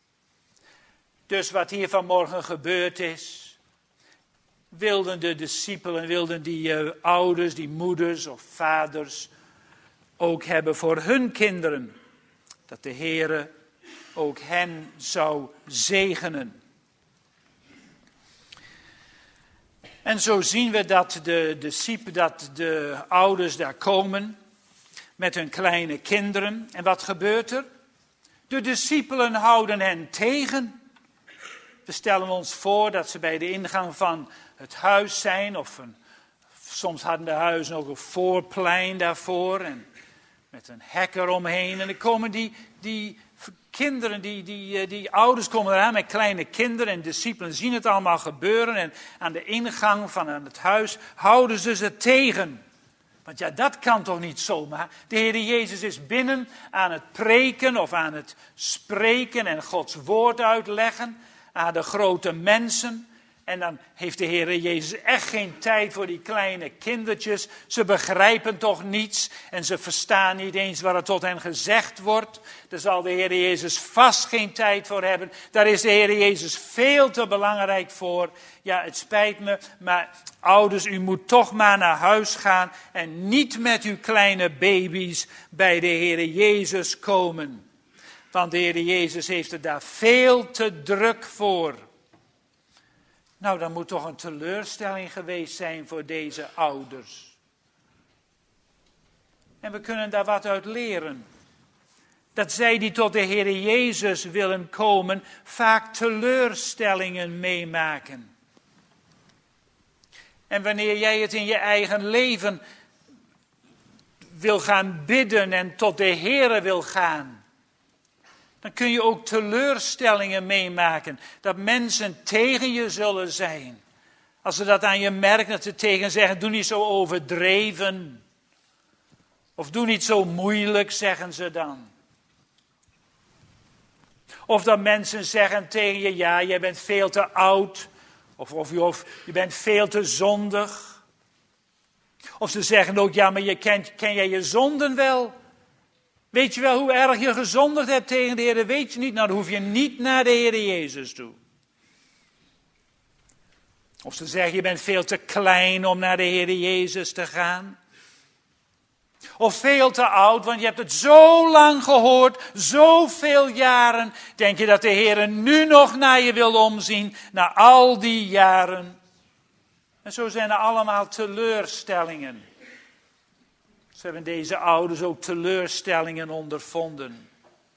Dus wat hier vanmorgen gebeurd is, wilden de discipelen, wilden die uh, ouders, die moeders of vaders ook hebben voor hun kinderen. Dat de Heere ook hen zou zegenen. En zo zien we dat de discipelen, dat de ouders daar komen met hun kleine kinderen. En wat gebeurt er? De discipelen houden hen tegen. We stellen ons voor dat ze bij de ingang van het huis zijn. Of een, soms hadden de huizen ook een voorplein daarvoor. En met een hek eromheen. En dan komen die, die kinderen, die, die, die ouders komen eraan met kleine kinderen. En discipelen zien het allemaal gebeuren. En aan de ingang van het huis houden ze ze tegen. Want ja, dat kan toch niet zomaar. De Heer Jezus is binnen aan het preken of aan het spreken en Gods woord uitleggen aan de grote mensen. En dan heeft de Heer Jezus echt geen tijd voor die kleine kindertjes. Ze begrijpen toch niets en ze verstaan niet eens wat er tot hen gezegd wordt. Daar zal de Heer Jezus vast geen tijd voor hebben. Daar is de Heer Jezus veel te belangrijk voor. Ja, het spijt me, maar ouders, u moet toch maar naar huis gaan en niet met uw kleine baby's bij de Heer Jezus komen. Want de Heer Jezus heeft er daar veel te druk voor. Nou, dat moet toch een teleurstelling geweest zijn voor deze ouders. En we kunnen daar wat uit leren. Dat zij die tot de Heer Jezus willen komen, vaak teleurstellingen meemaken. En wanneer jij het in je eigen leven wil gaan bidden en tot de Heer wil gaan, dan kun je ook teleurstellingen meemaken. Dat mensen tegen je zullen zijn. Als ze dat aan je merken, dat ze tegen zeggen, doe niet zo overdreven. Of doe niet zo moeilijk, zeggen ze dan. Of dat mensen zeggen tegen je, ja, jij bent veel te oud. Of, of, of je bent veel te zondig. Of ze zeggen ook, ja, maar je kent, ken jij je zonden wel? Weet je wel hoe erg je gezondigd hebt tegen de Heer? Weet je niet? Nou, dan hoef je niet naar de Heer Jezus toe. Of ze zeggen, je bent veel te klein om naar de Heer Jezus te gaan. Of veel te oud, want je hebt het zo lang gehoord, zoveel jaren. Denk je dat de Heer nu nog naar je wil omzien, na al die jaren? En zo zijn er allemaal teleurstellingen. Ze hebben deze ouders ook teleurstellingen ondervonden.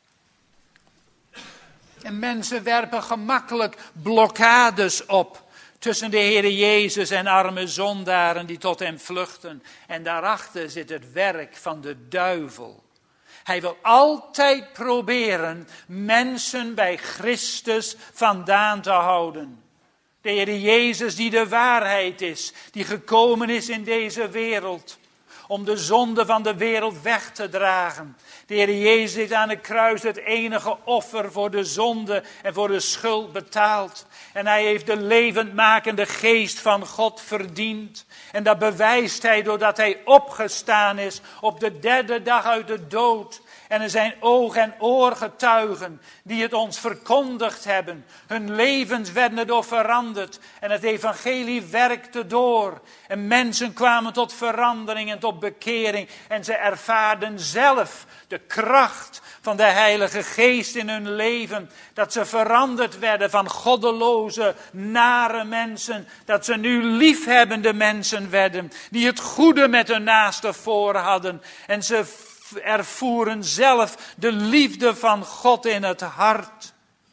En mensen werpen gemakkelijk blokkades op. Tussen de Heere Jezus en arme zondaren die tot hem vluchten. En daarachter zit het werk van de duivel. Hij wil altijd proberen mensen bij Christus vandaan te houden. De Heere Jezus die de waarheid is, die gekomen is in deze wereld. Om de zonde van de wereld weg te dragen. De Heere Jezus heeft aan het kruis het enige offer voor de zonde en voor de schuld betaald. En hij heeft de levendmakende geest van God verdiend. En dat bewijst hij doordat hij opgestaan is op de derde dag uit de dood. En er zijn oog- en oorgetuigen die het ons verkondigd hebben. Hun levens werden erdoor veranderd. En het evangelie werkte door. En mensen kwamen tot verandering en tot bekering. En ze ervaarden zelf de kracht van de Heilige Geest in hun leven. Dat ze veranderd werden van goddeloze, nare mensen. Dat ze nu liefhebbende mensen werden. Die het goede met hun naaste voor hadden. En ze ervoeren zelf de liefde van God in het hart.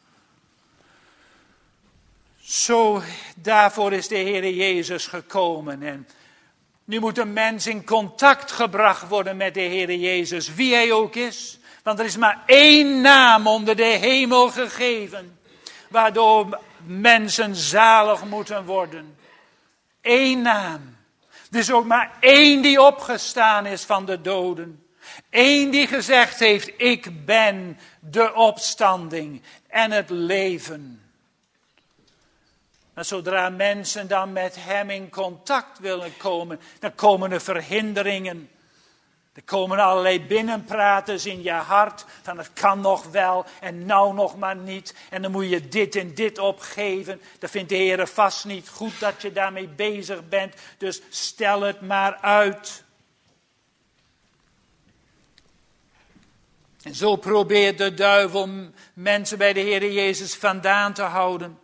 Zo, daarvoor is de Heere Jezus gekomen. En nu moet een mens in contact gebracht worden met de Heere Jezus, wie hij ook is. Want er is maar één naam onder de hemel gegeven, waardoor mensen zalig moeten worden. Eén naam. Er is ook maar één die opgestaan is van de doden. Eén die gezegd heeft, ik ben de opstanding en het leven. Maar zodra mensen dan met hem in contact willen komen, dan komen er verhinderingen. Er komen allerlei binnenpraters in je hart, van het kan nog wel en nou nog maar niet. En dan moet je dit en dit opgeven. Dat vindt de Heer vast niet goed dat je daarmee bezig bent, dus stel het maar uit. En zo probeert de duivel mensen bij de Heer Jezus vandaan te houden.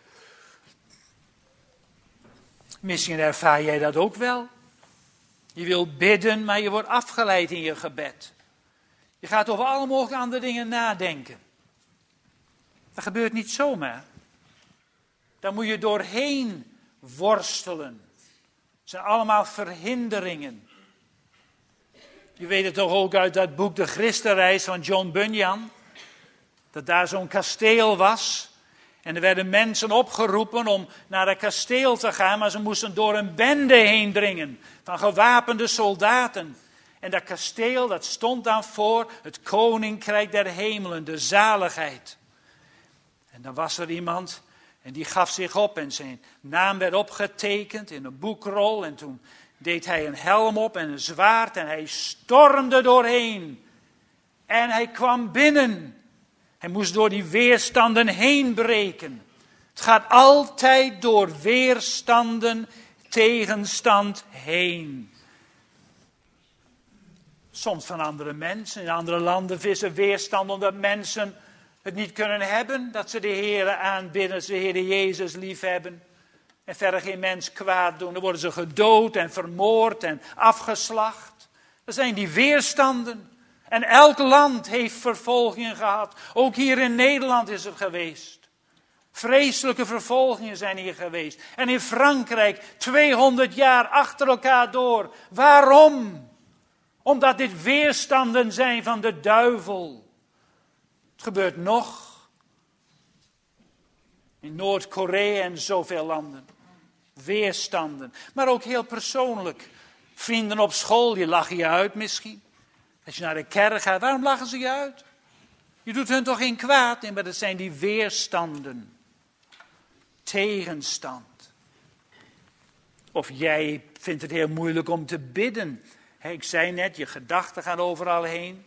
Misschien ervaar jij dat ook wel. Je wilt bidden, maar je wordt afgeleid in je gebed. Je gaat over alle mogelijke andere dingen nadenken. Dat gebeurt niet zomaar. Daar moet je doorheen worstelen. Het zijn allemaal verhinderingen. Je weet het toch ook uit dat boek De Christenreis van John Bunyan. Dat daar zo'n kasteel was. En er werden mensen opgeroepen om naar het kasteel te gaan. Maar ze moesten door een bende heen dringen. Van gewapende soldaten. En dat kasteel dat stond dan voor het koninkrijk der hemelen. De zaligheid. En dan was er iemand. En die gaf zich op. En zijn naam werd opgetekend in een boekrol. En toen deed hij een helm op en een zwaard en hij stormde doorheen. En hij kwam binnen. Hij moest door die weerstanden heen breken. Het gaat altijd door weerstanden, tegenstand heen. Soms van andere mensen. In andere landen is er weerstand omdat mensen het niet kunnen hebben. Dat ze de Heere aanbidden, ze de Heere Jezus lief hebben. En verder geen mens kwaad doen. Dan worden ze gedood en vermoord en afgeslacht. Dat zijn die weerstanden. En elk land heeft vervolgingen gehad. Ook hier in Nederland is het geweest. Vreselijke vervolgingen zijn hier geweest. En in Frankrijk tweehonderd jaar achter elkaar door. Waarom? Omdat dit weerstanden zijn van de duivel. Het gebeurt nog. In Noord-Korea en zoveel landen. Weerstanden. Maar ook heel persoonlijk. Vrienden op school, die lachen je uit misschien. Als je naar de kerk gaat, waarom lachen ze je uit? Je doet hun toch geen kwaad? Nee, maar dat zijn die weerstanden. Tegenstand. Of jij vindt het heel moeilijk om te bidden. He, ik zei net, je gedachten gaan overal heen.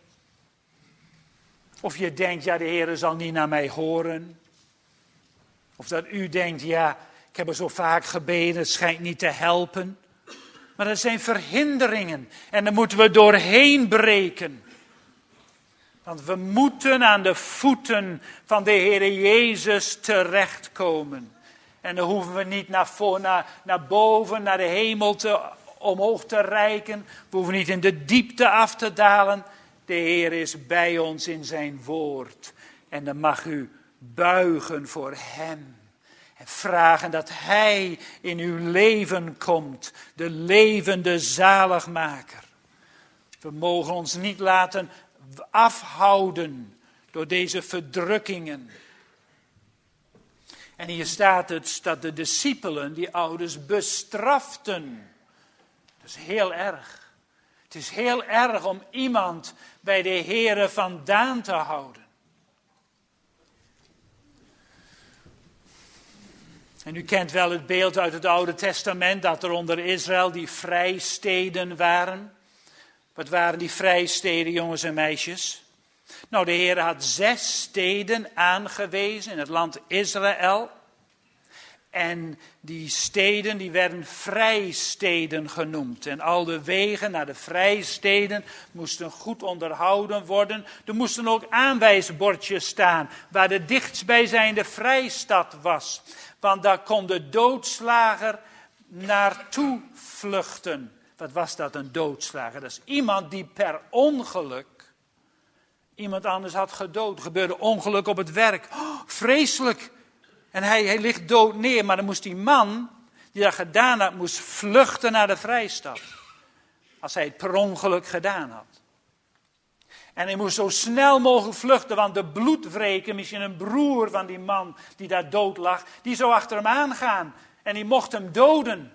Of je denkt, ja, de Heer zal niet naar mij horen. Of dat u denkt, ja, ik heb er zo vaak gebeden, het schijnt niet te helpen. Maar dat zijn verhinderingen. En daar moeten we doorheen breken. Want we moeten aan de voeten van de Heere Jezus terechtkomen. En dan hoeven we niet naar, voor, naar, naar boven, naar de hemel te, omhoog te reiken. We hoeven niet in de diepte af te dalen. De Heer is bij ons in zijn woord. En dan mag u buigen voor hem. En En vragen dat Hij in uw leven komt. De levende zaligmaker. We mogen ons niet laten afhouden door deze verdrukkingen. En hier staat het dat de discipelen die ouders bestraften. Dat is heel erg. Het is heel erg om iemand bij de Here vandaan te houden. En u kent wel het beeld uit het Oude Testament dat er onder Israël die vrijsteden waren. Wat waren die vrijsteden, jongens en meisjes? Nou, de Heer had zes steden aangewezen in het land Israël. En die steden die werden vrijsteden genoemd. En al de wegen naar de vrijsteden moesten goed onderhouden worden. Er moesten ook aanwijsbordjes staan waar de dichtstbijzijnde vrijstad was. Want daar kon de doodslager naartoe vluchten. Wat was dat, een doodslager? Dat is iemand die per ongeluk iemand anders had gedood. Er gebeurde ongeluk op het werk. Oh, vreselijk. En hij, hij ligt dood neer. Maar dan moest die man die dat gedaan had, moest vluchten naar de vrijstad. Als hij het per ongeluk gedaan had. En hij moest zo snel mogelijk vluchten, want de bloedwreker, misschien een broer van die man die daar dood lag, die zou achter hem aangaan. En die mocht hem doden.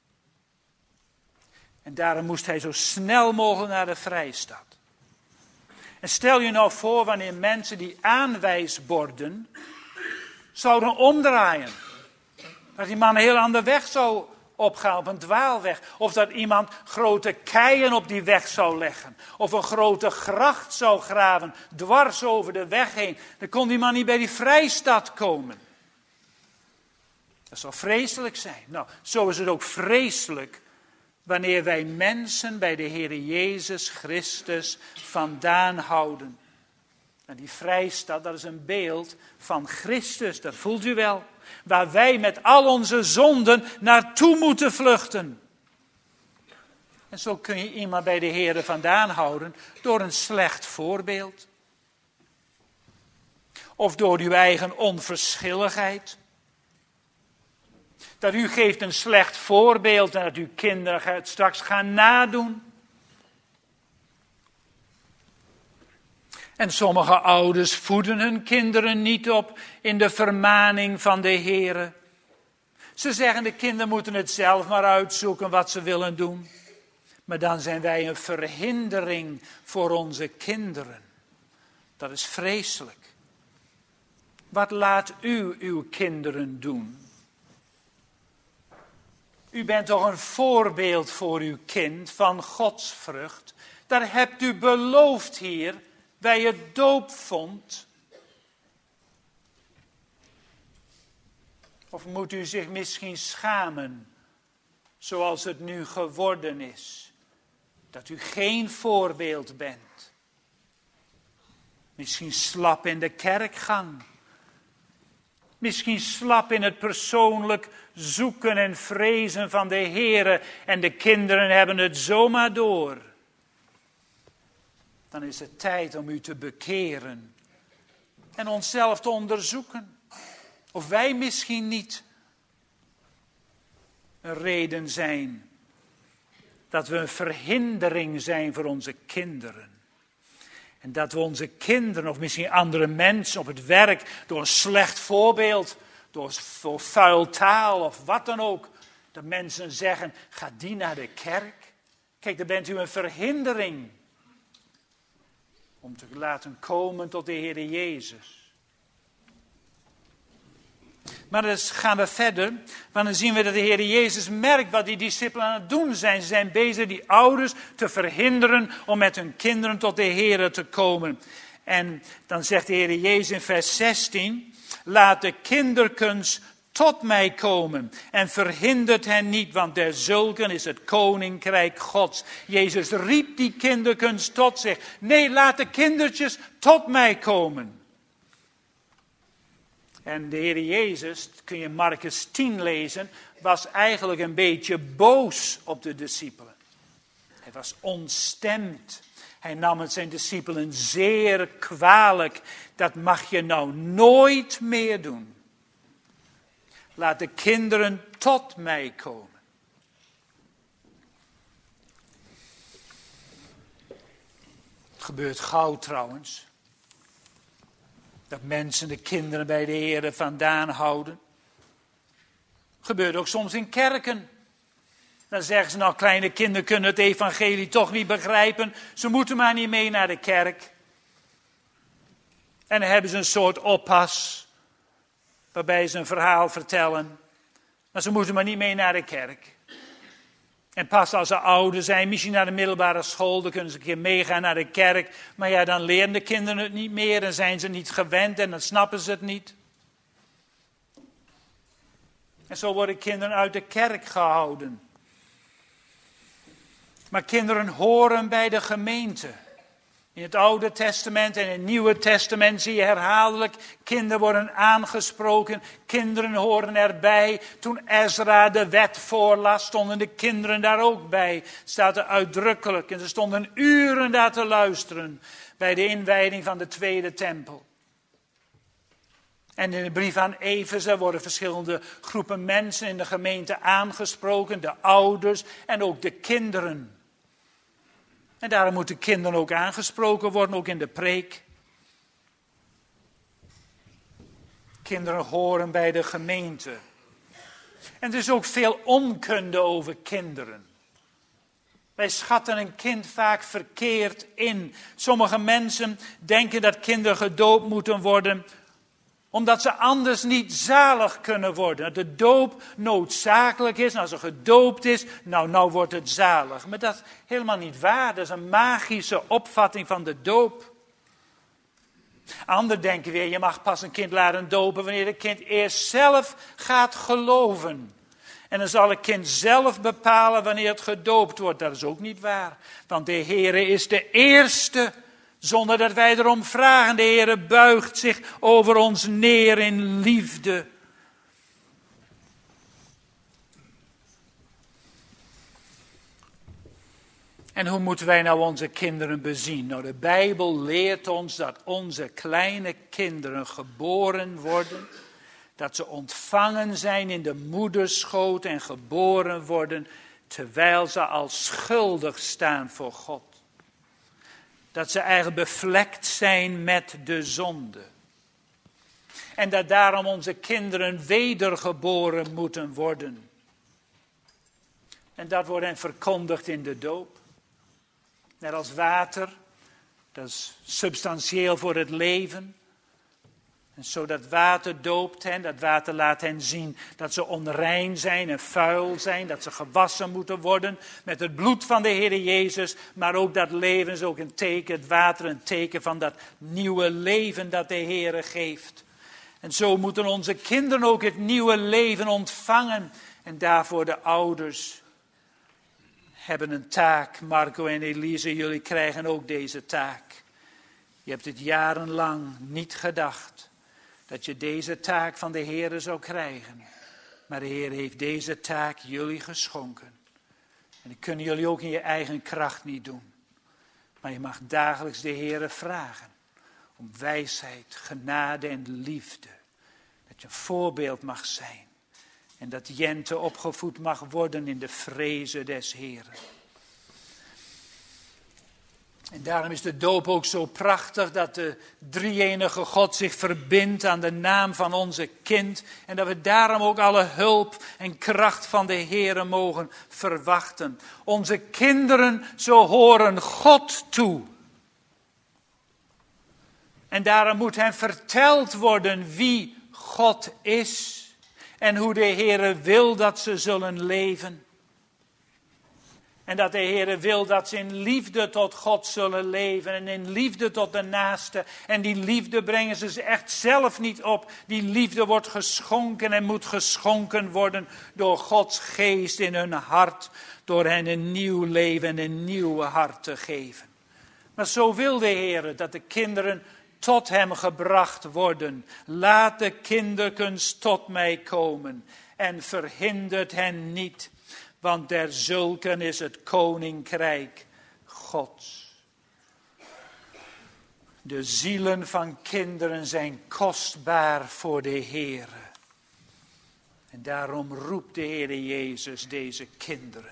En daarom moest hij zo snel mogelijk naar de vrijstad. En stel je nou voor wanneer mensen die aanwijsborden zouden omdraaien. Dat die man een heel andere weg zou opgaan, op een dwaalweg. Of dat iemand grote keien op die weg zou leggen. Of een grote gracht zou graven, dwars over de weg heen. Dan kon die man niet bij die vrijstad komen. Dat zou vreselijk zijn. Nou, zo is het ook vreselijk wanneer wij mensen bij de Heer Jezus Christus vandaan houden. En die vrijstad, dat is een beeld van Christus, dat voelt u wel. Waar wij met al onze zonden naartoe moeten vluchten. En zo kun je iemand bij de Heer vandaan houden door een slecht voorbeeld. Of door uw eigen onverschilligheid. Dat u geeft een slecht voorbeeld en dat uw kinderen het straks gaan nadoen. En sommige ouders voeden hun kinderen niet op in de vermaning van de Heere. Ze zeggen de kinderen moeten het zelf maar uitzoeken wat ze willen doen. Maar dan zijn wij een verhindering voor onze kinderen. Dat is vreselijk. Wat laat u uw kinderen doen? U bent toch een voorbeeld voor uw kind van godsvrucht. Daar hebt u beloofd hier bij het doopvond. Of moet u zich misschien schamen, zoals het nu geworden is, dat u geen voorbeeld bent. Misschien slap in de kerkgang. Misschien slap in het persoonlijk zoeken en vrezen van de Heere en de kinderen hebben het zomaar door. Dan is het tijd om u te bekeren en onszelf te onderzoeken. Of wij misschien niet een reden zijn dat we een verhindering zijn voor onze kinderen. En dat we onze kinderen of misschien andere mensen op het werk door een slecht voorbeeld, door, door vuil taal of wat dan ook, dat mensen zeggen, ga die naar de kerk? Kijk, dan bent u een verhindering om te laten komen tot de Heer Jezus. Maar dan gaan we verder, want dan zien we dat de Heer Jezus merkt wat die discipelen aan het doen zijn. Ze zijn bezig die ouders te verhinderen om met hun kinderen tot de Heer te komen. En dan zegt de Heer Jezus in vers zestien, laat de kinderkens tot mij komen en verhindert hen niet, want derzulken is het koninkrijk Gods. Jezus riep die kinderkens tot zich. Nee, laat de kindertjes tot mij komen. En de Heer Jezus, kun je in Marcus tien lezen, was eigenlijk een beetje boos op de discipelen. Hij was ontstemd. Hij nam het zijn discipelen zeer kwalijk. Dat mag je nou nooit meer doen. Laat de kinderen tot mij komen. Het gebeurt gauw trouwens. Dat mensen de kinderen bij de Heer vandaan houden. Gebeurt ook soms in kerken. Dan zeggen ze, nou, kleine kinderen kunnen het evangelie toch niet begrijpen. Ze moeten maar niet mee naar de kerk. En dan hebben ze een soort oppas. Waarbij ze een verhaal vertellen. Maar ze moeten maar niet mee naar de kerk. En pas als ze ouder zijn, misschien naar de middelbare school, dan kunnen ze een keer meegaan naar de kerk. Maar ja, dan leren de kinderen het niet meer en zijn ze niet gewend en dan snappen ze het niet. En zo worden kinderen uit de kerk gehouden. Maar kinderen horen bij de gemeente. In het Oude Testament en in het Nieuwe Testament zie je herhaaldelijk kinderen worden aangesproken. Kinderen horen erbij. Toen Ezra de wet voorlas, stonden de kinderen daar ook bij. Staat er uitdrukkelijk. En ze stonden uren daar te luisteren bij de inwijding van de Tweede Tempel. En in de brief aan Efeze worden verschillende groepen mensen in de gemeente aangesproken. De ouders en ook de kinderen. En daarom moeten kinderen ook aangesproken worden, ook in de preek. Kinderen horen bij de gemeente. En er is ook veel onkunde over kinderen. Wij schatten een kind vaak verkeerd in. Sommige mensen denken dat kinderen gedoopt moeten worden omdat ze anders niet zalig kunnen worden. Dat de doop noodzakelijk is. En als er gedoopt is, nou, nou wordt het zalig. Maar dat is helemaal niet waar. Dat is een magische opvatting van de doop. Anderen denken weer, je mag pas een kind laten dopen wanneer het kind eerst zelf gaat geloven. En dan zal het kind zelf bepalen wanneer het gedoopt wordt. Dat is ook niet waar. Want de Heere is de eerste. Zonder dat wij erom vragen. De Heere buigt zich over ons neer in liefde. En hoe moeten wij nou onze kinderen bezien? Nou, de Bijbel leert ons dat onze kleine kinderen geboren worden. Dat ze ontvangen zijn in de moederschoot en geboren worden. Terwijl ze al schuldig staan voor God. Dat ze eigenlijk bevlekt zijn met de zonde. En dat daarom onze kinderen wedergeboren moeten worden. En dat wordt hen verkondigd in de doop. Net als water. Dat is substantieel voor het leven. En zodat water doopt hen, dat water laat hen zien dat ze onrein zijn en vuil zijn. Dat ze gewassen moeten worden met het bloed van de Heer Jezus. Maar ook dat leven is ook een teken, het water een teken van dat nieuwe leven dat de Heer geeft. En zo moeten onze kinderen ook het nieuwe leven ontvangen. En daarvoor de ouders hebben een taak. Marco en Elise, jullie krijgen ook deze taak. Je hebt het jarenlang niet gedacht dat je deze taak van de Heer zou krijgen. Maar de Heer heeft deze taak jullie geschonken. En dat kunnen jullie ook in je eigen kracht niet doen. Maar je mag dagelijks de Heer vragen om wijsheid, genade en liefde. Dat je een voorbeeld mag zijn. En dat Jente opgevoed mag worden in de vrezen des Heeren. En daarom is de doop ook zo prachtig dat de drie-enige God zich verbindt aan de naam van onze kind. En dat we daarom ook alle hulp en kracht van de Heere mogen verwachten. Onze kinderen, zo horen God toe. En daarom moet hen verteld worden wie God is. En hoe de Heere wil dat ze zullen leven. En dat de Heere wil dat ze in liefde tot God zullen leven. En in liefde tot de naaste. En die liefde brengen ze echt zelf niet op. Die liefde wordt geschonken en moet geschonken worden door Gods geest in hun hart. Door hen een nieuw leven en een nieuw hart te geven. Maar zo wil de Heere dat de kinderen tot hem gebracht worden. Laat de kinderkens tot mij komen. En verhindert hen niet. Want der zulken is het koninkrijk Gods. De zielen van kinderen zijn kostbaar voor de Heere. En daarom roept de Heere Jezus deze kinderen.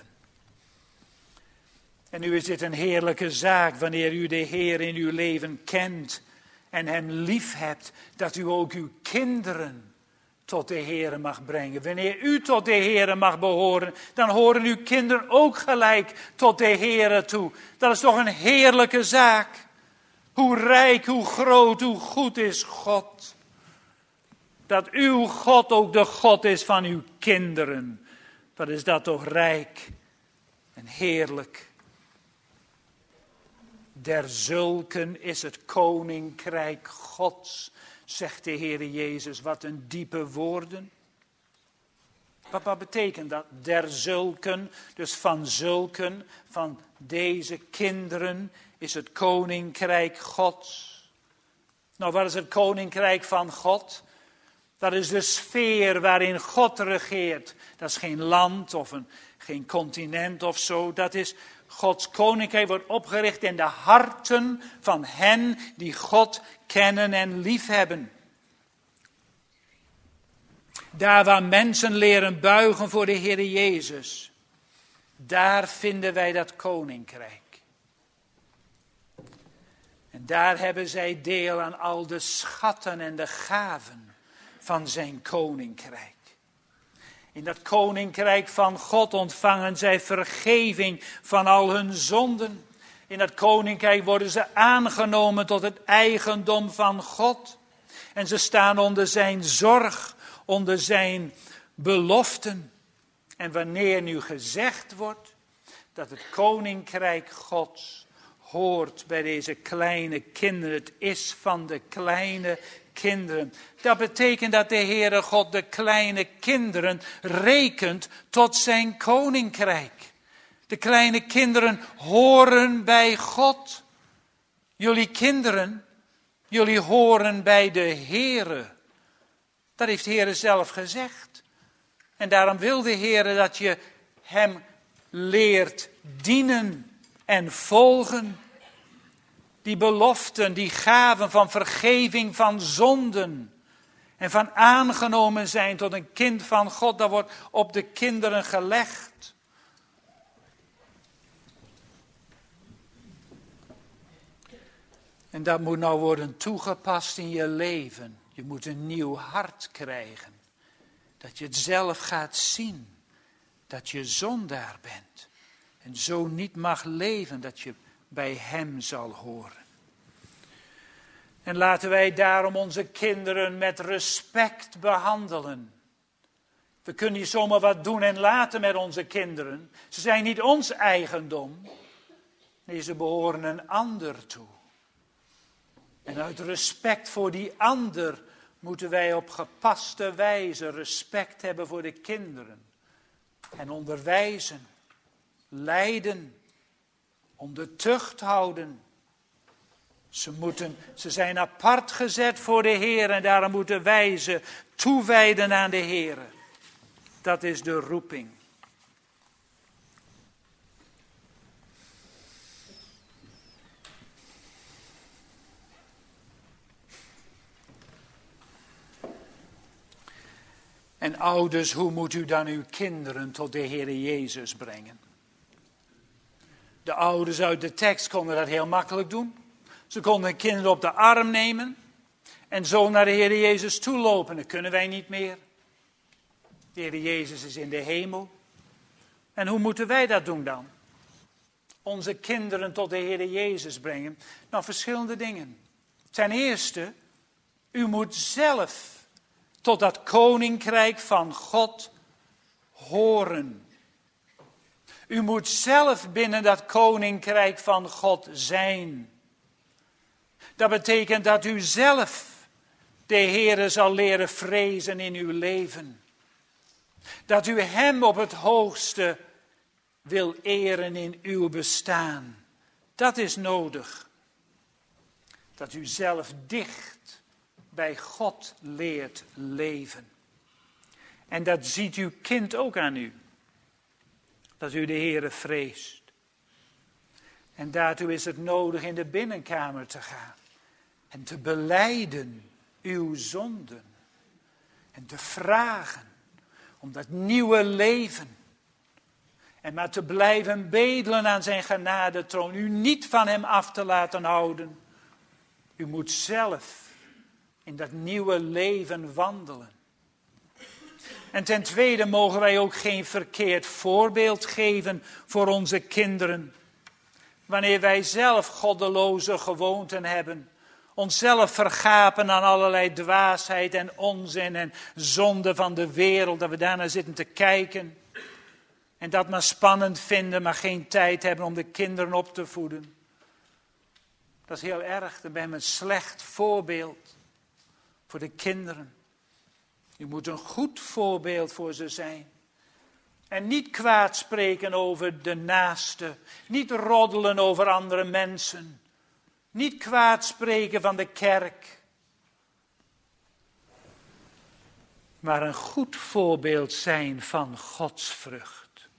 En nu is dit een heerlijke zaak wanneer u de Heer in uw leven kent en hem lief hebt, dat u ook uw kinderen tot de Heer mag brengen. Wanneer u tot de Heer mag behoren, dan horen uw kinderen ook gelijk tot de Heer toe. Dat is toch een heerlijke zaak. Hoe rijk, hoe groot, hoe goed is God. Dat uw God ook de God is van uw kinderen. Wat is dat toch rijk en heerlijk. Derzulken is het koninkrijk Gods, zegt de Heere Jezus. Wat een diepe woorden. Wat, wat betekent dat? Derzulken, dus van zulken, van deze kinderen is het koninkrijk Gods. Nou, wat is het koninkrijk van God? Dat is de sfeer waarin God regeert. Dat is geen land of een, geen continent of zo. Dat is Gods koninkrijk wordt opgericht in de harten van hen die God kennen en liefhebben. Daar waar mensen leren buigen voor de Heere Jezus, daar vinden wij dat koninkrijk. En daar hebben zij deel aan al de schatten en de gaven van zijn koninkrijk. In dat koninkrijk van God ontvangen zij vergeving van al hun zonden. In dat koninkrijk worden ze aangenomen tot het eigendom van God. En ze staan onder zijn zorg, onder zijn beloften. En wanneer nu gezegd wordt dat het koninkrijk Gods hoort bij deze kleine kinderen, het is van de kleine kinderen. Dat betekent dat de Heere God de kleine kinderen rekent tot zijn koninkrijk. De kleine kinderen horen bij God. Jullie kinderen, jullie horen bij de Heere. Dat heeft de Heere zelf gezegd. En daarom wil de Heere dat je hem leert dienen en volgen. Die beloften, die gaven van vergeving van zonden. En van aangenomen zijn tot een kind van God. Dat wordt op de kinderen gelegd. En dat moet nou worden toegepast in je leven. Je moet een nieuw hart krijgen. Dat je het zelf gaat zien. Dat je zondaar bent. En zo niet mag leven. Dat je bij hem zal horen. En laten wij daarom onze kinderen met respect behandelen. We kunnen niet zomaar wat doen en laten met onze kinderen. Ze zijn niet ons eigendom. Nee, ze behoren een ander toe. En uit respect voor die ander moeten wij op gepaste wijze respect hebben voor de kinderen. En onderwijzen, leiden, onder tucht houden. Ze, moeten, ze zijn apart gezet voor de Heer en daarom moeten wij ze toewijden aan de Heer. Dat is de roeping. En ouders, hoe moet u dan uw kinderen tot de Heere Jezus brengen? De ouders uit de tekst konden dat heel makkelijk doen. Ze konden hun kinderen op de arm nemen en zo naar de Heere Jezus toe lopen. Dat kunnen wij niet meer. De Heere Jezus is in de hemel. En hoe moeten wij dat doen dan? Onze kinderen tot de Heere Jezus brengen? Nou, verschillende dingen. Ten eerste, u moet zelf tot dat koninkrijk van God horen. U moet zelf binnen dat koninkrijk van God zijn. Dat betekent dat u zelf de Heere zal leren vrezen in uw leven. Dat u hem op het hoogste wil eren in uw bestaan. Dat is nodig. Dat u zelf dicht bij God leert leven. En dat ziet uw kind ook aan u. Dat u de Heere vreest. En daartoe is het nodig in de binnenkamer te gaan. En te belijden uw zonden. En te vragen Om dat nieuwe leven. En maar te blijven bedelen aan zijn genadetroon. U niet van hem af te laten houden. U moet zelf in dat nieuwe leven wandelen. En ten tweede mogen wij ook geen verkeerd voorbeeld geven voor onze kinderen. Wanneer wij zelf goddeloze gewoonten hebben. Onszelf vergapen aan allerlei dwaasheid en onzin en zonde van de wereld. Dat we daarnaar zitten te kijken. En dat maar spannend vinden, maar geen tijd hebben om de kinderen op te voeden. Dat is heel erg. Dan ben je een slecht voorbeeld voor de kinderen. Je moet een goed voorbeeld voor ze zijn. En niet kwaad spreken over de naaste. Niet roddelen over andere mensen. Niet kwaad spreken van de kerk. Maar een goed voorbeeld zijn van godsvrucht.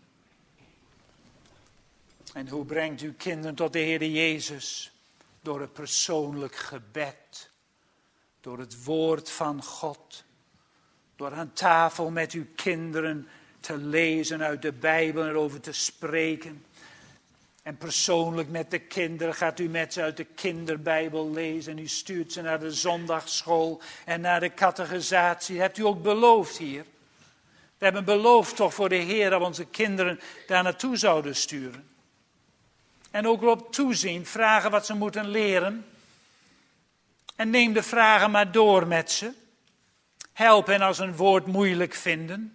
En hoe brengt u kinderen tot de Heer Jezus? Door het persoonlijk gebed. Door het woord van God. Door aan tafel met uw kinderen te lezen uit de Bijbel en erover te spreken. En persoonlijk met de kinderen gaat u met ze uit de kinderbijbel lezen. En u stuurt ze naar de zondagsschool en naar de catechisatie. Hebt u ook beloofd hier? We hebben beloofd toch voor de Heer dat we onze kinderen daar naartoe zouden sturen. En ook op toezien, vragen wat ze moeten leren. En neem de vragen maar door met ze. Help hen als ze een woord moeilijk vinden.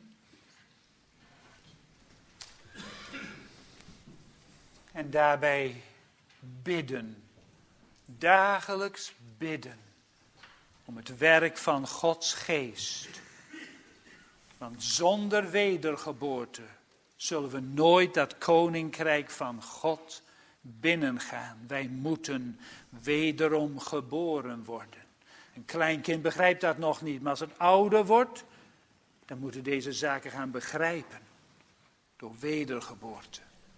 En daarbij bidden. Dagelijks bidden. Om het werk van Gods geest. Want zonder wedergeboorte zullen we nooit dat koninkrijk van God binnengaan. Wij moeten wederom geboren worden. Een klein kind begrijpt dat nog niet, maar als het ouder wordt, dan moeten deze zaken gaan begrijpen. Door wedergeboorte.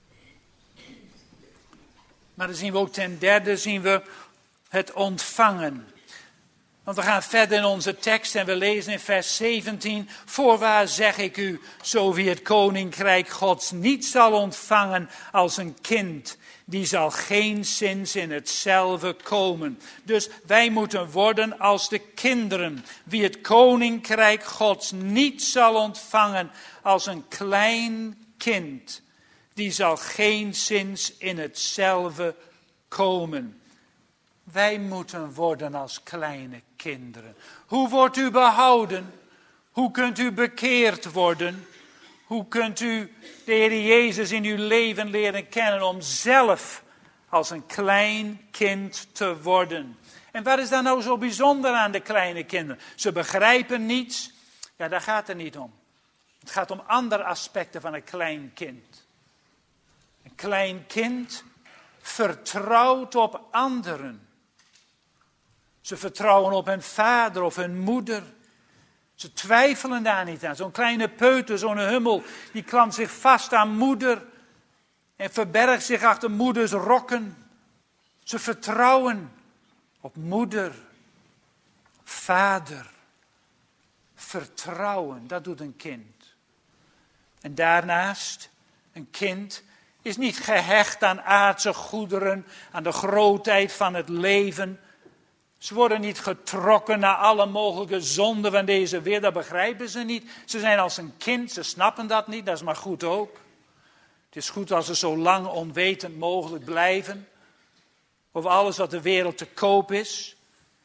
Maar dan zien we ook ten derde zien we het ontvangen. Want we gaan verder in onze tekst en we lezen in vers zeventien. Voorwaar zeg ik u, zo wie het koninkrijk Gods niet zal ontvangen als een kind, die zal geenszins in hetzelfde komen. Dus wij moeten worden als de kinderen. Wie het koninkrijk Gods niet zal ontvangen als een klein kind, die zal geenszins in hetzelfde komen. Wij moeten worden als kleine kinderen. Hoe wordt u behouden? Hoe kunt u bekeerd worden? Hoe kunt u de Heer Jezus in uw leven leren kennen om zelf als een klein kind te worden? En wat is daar nou zo bijzonder aan de kleine kinderen? Ze begrijpen niets. Ja, daar gaat het niet om. Het gaat om andere aspecten van een klein kind. Een klein kind vertrouwt op anderen. Ze vertrouwen op hun vader of hun moeder. Ze twijfelen daar niet aan. Zo'n kleine peuter, zo'n hummel, die klampt zich vast aan moeder. En verbergt zich achter moeders rokken. Ze vertrouwen op moeder, vader. Vertrouwen, dat doet een kind. En daarnaast, een kind is niet gehecht aan aardse goederen, aan de grootheid van het leven. Ze worden niet getrokken naar alle mogelijke zonden van deze wereld, dat begrijpen ze niet. Ze zijn als een kind, ze snappen dat niet, dat is maar goed ook. Het is goed als ze zo lang onwetend mogelijk blijven over alles wat de wereld te koop is.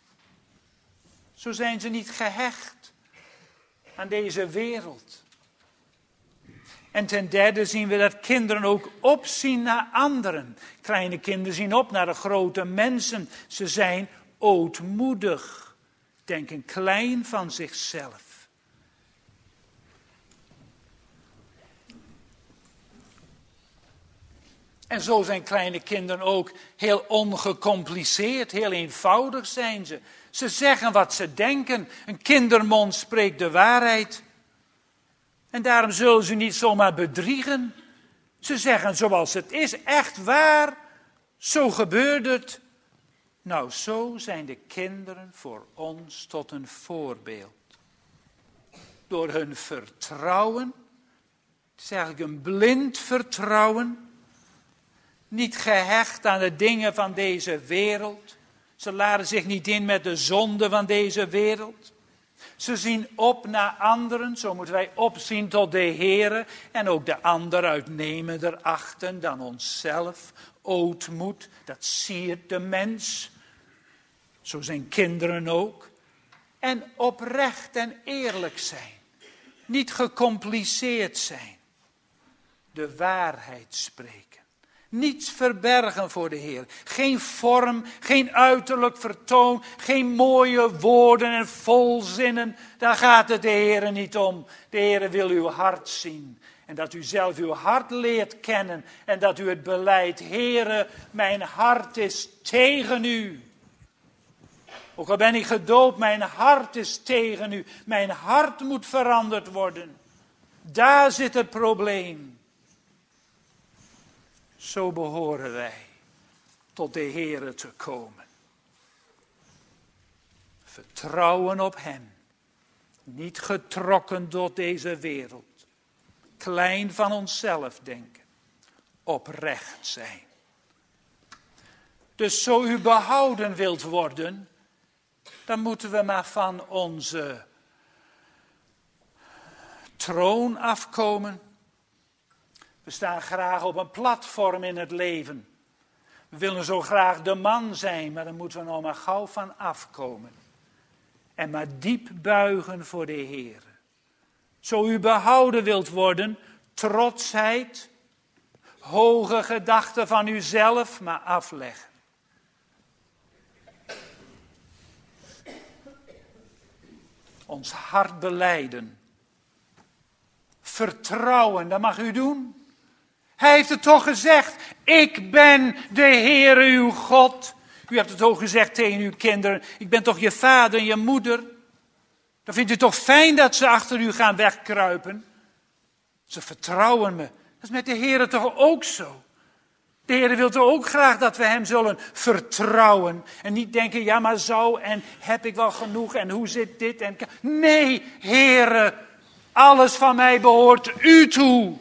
Zo zijn ze niet gehecht aan deze wereld. En ten derde zien we dat kinderen ook opzien naar anderen. Kleine kinderen zien op naar de grote mensen. Ze zijn ootmoedig, denken klein van zichzelf. En zo zijn kleine kinderen ook heel ongecompliceerd, heel eenvoudig zijn ze. Ze zeggen wat ze denken. Een kindermond spreekt de waarheid. En daarom zullen ze niet zomaar bedriegen. Ze zeggen zoals het is, echt waar, zo gebeurt het. Nou, zo zijn de kinderen voor ons tot een voorbeeld. door hun vertrouwen. Het is eigenlijk een blind vertrouwen. Niet gehecht aan de dingen van deze wereld. Ze laden zich niet in met de zonde van deze wereld. Ze zien op naar anderen, zo moeten wij opzien tot de Heere en ook de ander uitnemender achten dan onszelf. Ootmoed, dat siert de mens. Zo zijn kinderen ook. En oprecht en eerlijk zijn. Niet gecompliceerd zijn. De waarheid spreken. Niets verbergen voor de Heer. Geen vorm, geen uiterlijk vertoon, geen mooie woorden en volzinnen. Daar gaat het de Heer niet om. De Heer wil uw hart zien. En dat u zelf uw hart leert kennen. En dat u het beleidt. Heere, mijn hart is tegen u. Ook al ben ik gedoopt, mijn hart is tegen u. Mijn hart moet veranderd worden. Daar zit het probleem. Zo behoren wij tot de Heere te komen. Vertrouwen op Hem. Niet getrokken door deze wereld. Klein van onszelf denken. Oprecht zijn. Dus zo u behouden wilt worden, dan moeten we maar van onze troon afkomen. We staan graag op een platform in het leven. We willen zo graag de man zijn, maar dan moeten we nog maar gauw van afkomen. En maar diep buigen voor de Heer. Zo u behouden wilt worden, trotsheid, hoge gedachten van uzelf, maar afleggen. Ons hart belijden. Vertrouwen, dat mag u doen. Hij heeft het toch gezegd. Ik ben de Heere uw God. U hebt het ook gezegd tegen uw kinderen. Ik ben toch je vader en je moeder. Dan vindt u toch fijn dat ze achter u gaan wegkruipen. Ze vertrouwen me. Dat is met de Heere toch ook zo. De Heere wil toch ook graag dat we hem zullen vertrouwen. En niet denken, ja maar zo en heb ik wel genoeg en hoe zit dit? En... Nee, Heere, alles van mij behoort u toe.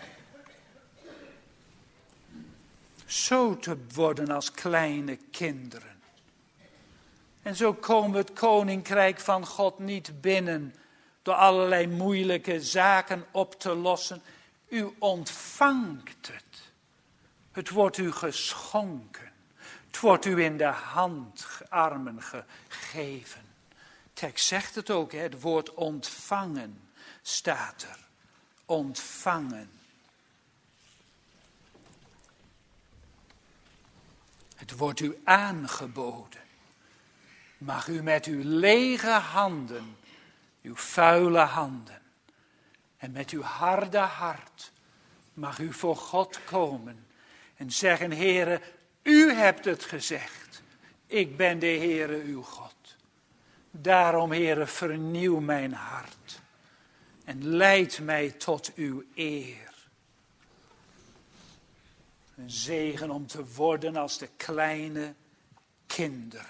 Zo te worden als kleine kinderen. En zo komen we het koninkrijk van God niet binnen door allerlei moeilijke zaken op te lossen. U ontvangt het. Het wordt u geschonken. Het wordt u in de handarmen gegeven. Tekst zegt het ook, hè? Het woord ontvangen staat er. Ontvangen. Het wordt u aangeboden. Mag u met uw lege handen, uw vuile handen en met uw harde hart, mag u voor God komen en zeggen, Heere, u hebt het gezegd. Ik ben de Heere uw God. Daarom, Heere, vernieuw mijn hart en leid mij tot uw eer. Een zegen om te worden als de kleine kinderen.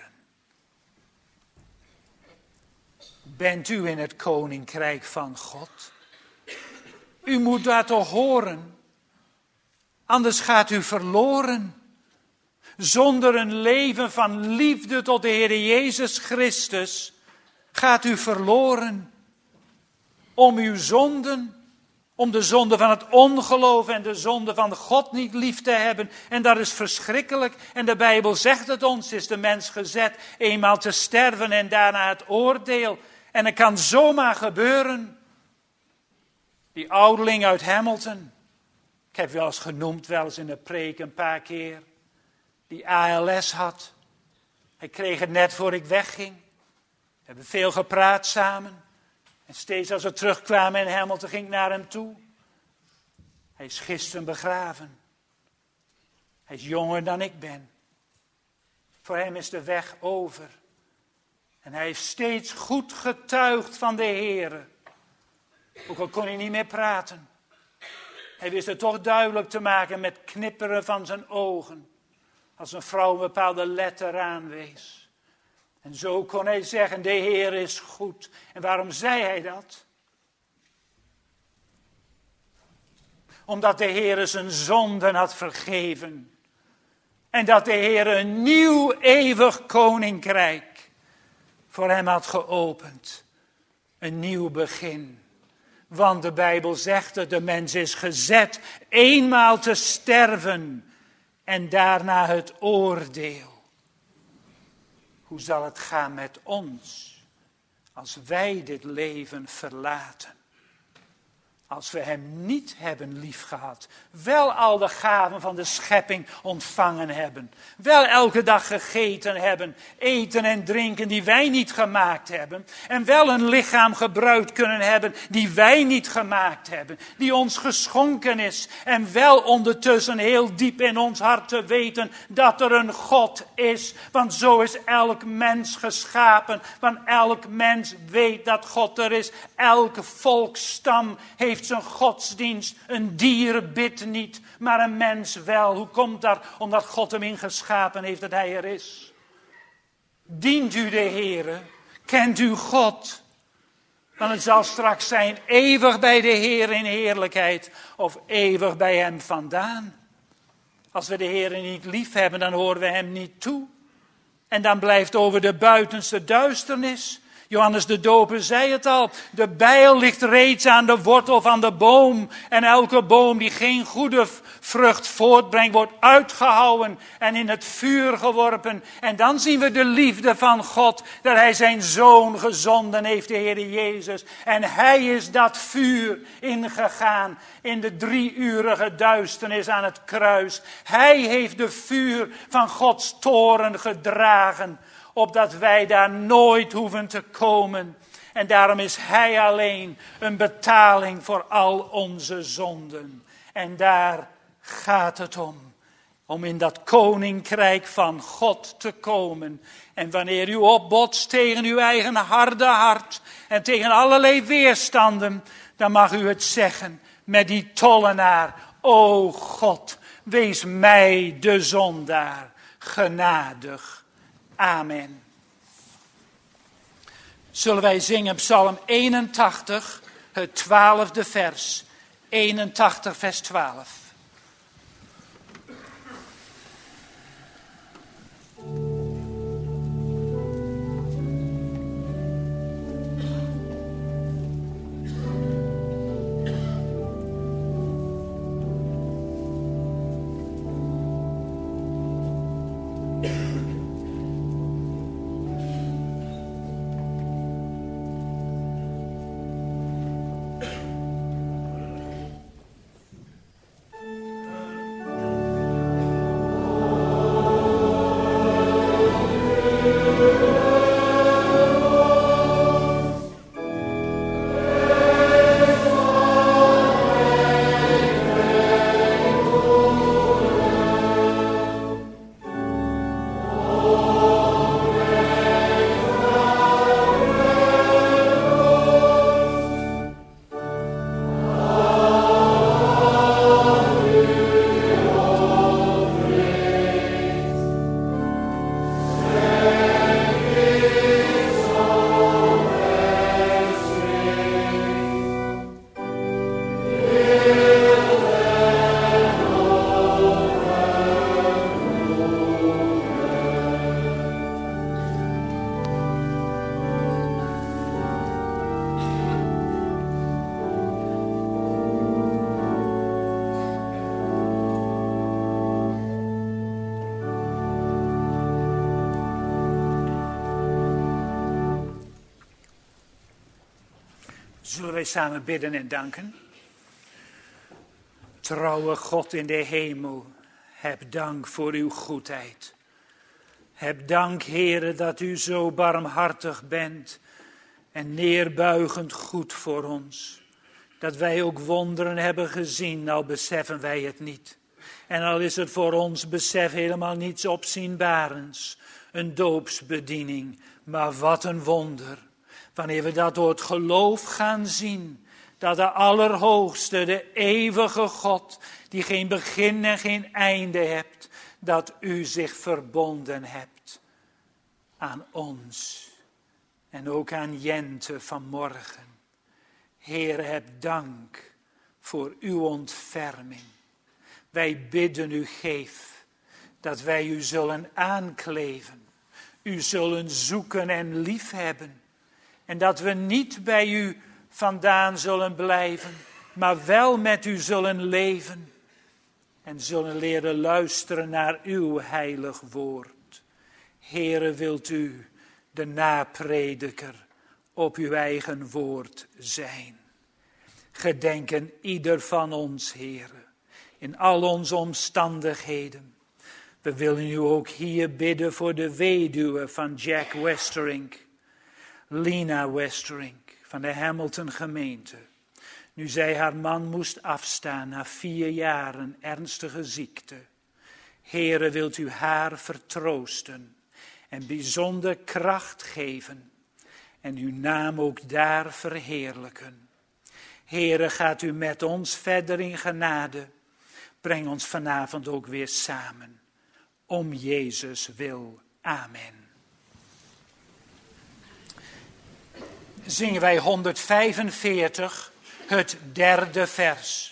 Bent u in het koninkrijk van God? U moet dat toch horen. Anders gaat u verloren. Zonder een leven van liefde tot de Heer Jezus Christus gaat u verloren. Om uw zonden, om de zonde van het ongeloof en de zonde van God niet lief te hebben. En dat is verschrikkelijk. En de Bijbel zegt het ons, is de mens gezet eenmaal te sterven en daarna het oordeel. En het kan zomaar gebeuren. Die ouderling uit Hamilton, ik heb wel eens genoemd, wel eens in de preek een paar keer, die A L S had. Hij kreeg het net voor ik wegging. We hebben veel gepraat samen. En steeds als we terugkwamen in Hamilton ging ik naar hem toe. Hij is gisteren begraven. Hij is jonger dan ik ben. Voor hem is de weg over. En hij heeft steeds goed getuigd van de Heere. Ook al kon hij niet meer praten. Hij wist het toch duidelijk te maken met knipperen van zijn ogen. Als een vrouw een bepaalde letter aanwees. En zo kon hij zeggen, de Heer is goed. En waarom zei hij dat? Omdat de Heer zijn zonden had vergeven. En dat de Heer een nieuw eeuwig koninkrijk voor hem had geopend. Een nieuw begin. Want de Bijbel zegt dat de mens is gezet eenmaal te sterven en daarna het oordeel. Hoe zal het gaan met ons als wij dit leven verlaten? Als we hem niet hebben liefgehad. Wel al de gaven van de schepping ontvangen hebben. Wel elke dag gegeten hebben. Eten en drinken die wij niet gemaakt hebben. En wel een lichaam gebruikt kunnen hebben die wij niet gemaakt hebben. Die ons geschonken is. En wel ondertussen heel diep in ons hart te weten dat er een God is. Want zo is elk mens geschapen. Want elk mens weet dat God er is. Elke volksstam heeft zijn godsdienst. Een dier bidt niet, maar een mens wel. Hoe komt dat? Omdat God hem ingeschapen heeft dat hij er is. Dient u de Heere? Kent u God? Want het zal straks zijn eeuwig bij de Heer in heerlijkheid of eeuwig bij hem vandaan. Als we de Heere niet lief hebben, dan horen we hem niet toe. En dan blijft over de buitenste duisternis. Johannes de Doper zei het al, de bijl ligt reeds aan de wortel van de boom. En elke boom die geen goede vrucht voortbrengt, wordt uitgehouwen en in het vuur geworpen. En dan zien we de liefde van God, dat hij zijn zoon gezonden heeft, de Heer Jezus. En hij is dat vuur ingegaan in de drieurige duisternis aan het kruis. Hij heeft de vuur van Gods toren gedragen, opdat wij daar nooit hoeven te komen. En daarom is hij alleen een betaling voor al onze zonden. En daar gaat het om. Om in dat koninkrijk van God te komen. En wanneer u opbotst tegen uw eigen harde hart en tegen allerlei weerstanden, dan mag u het zeggen met die tollenaar. O God, wees mij de zondaar genadig. Amen. Zullen wij zingen Psalm eenentachtig, het twaalfde vers. eenentachtig vers twaalf. Zullen wij samen bidden en danken? Trouwe God in de hemel, heb dank voor uw goedheid. Heb dank, Heere, dat u zo barmhartig bent en neerbuigend goed voor ons. Dat wij ook wonderen hebben gezien, al beseffen wij het niet. En al is het voor ons besef helemaal niets opzienbarends. Een doopsbediening, maar wat een wonder. Wanneer we dat door het geloof gaan zien, dat de Allerhoogste, de eeuwige God, die geen begin en geen einde hebt, dat u zich verbonden hebt aan ons en ook aan Jente vanmorgen. Heer, heb dank voor uw ontferming. Wij bidden u, geef dat wij u zullen aankleven, u zullen zoeken en liefhebben. En dat we niet bij u vandaan zullen blijven, maar wel met u zullen leven. En zullen leren luisteren naar uw heilig woord. Heere, wilt u de naprediker op uw eigen woord zijn. Gedenken ieder van ons, Heere, in al onze omstandigheden. We willen u ook hier bidden voor de weduwe van Jack Westerink, Lina Westerink van de Hamilton gemeente. Nu zij haar man moest afstaan na vier jaren ernstige ziekte. Heere, wilt u haar vertroosten en bijzonder kracht geven en uw naam ook daar verheerlijken. Heere, gaat u met ons verder in genade. Breng ons vanavond ook weer samen. Om Jezus wil. Amen. Zingen wij honderdvijfenveertig, het derde vers.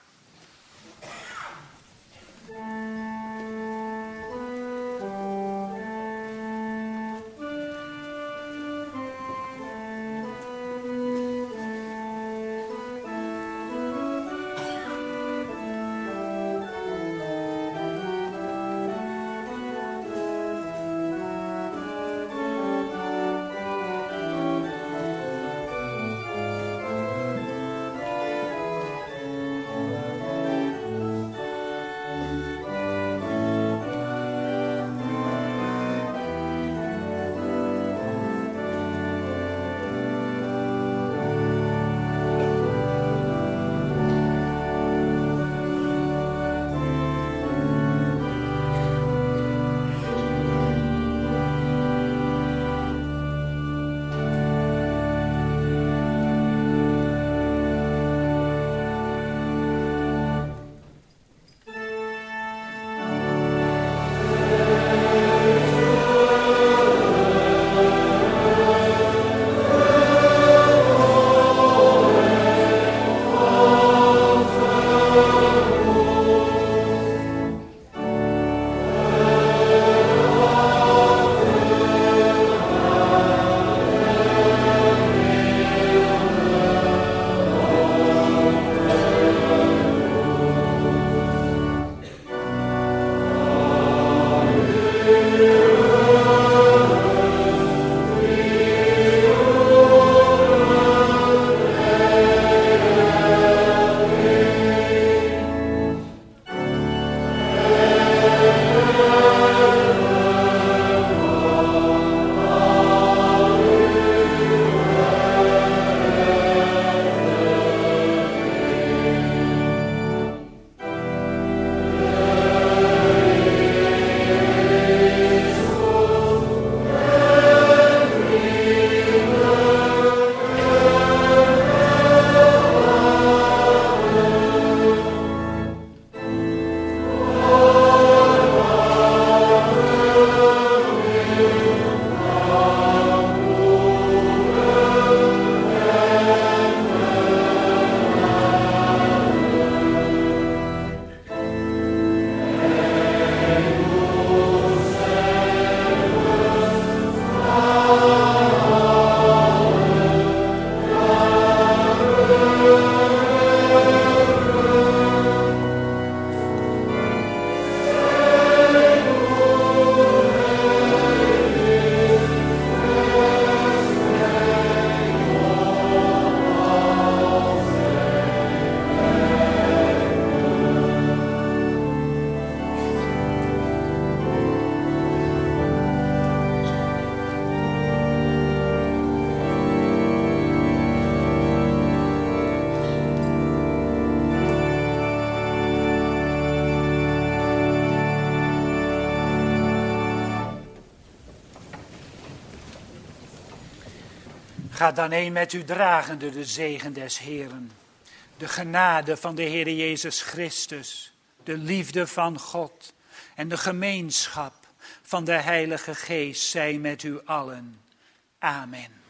Ga dan heen met u dragende de zegen des Heeren. De genade van de Heere Jezus Christus, de liefde van God en de gemeenschap van de Heilige Geest zij met u allen. Amen.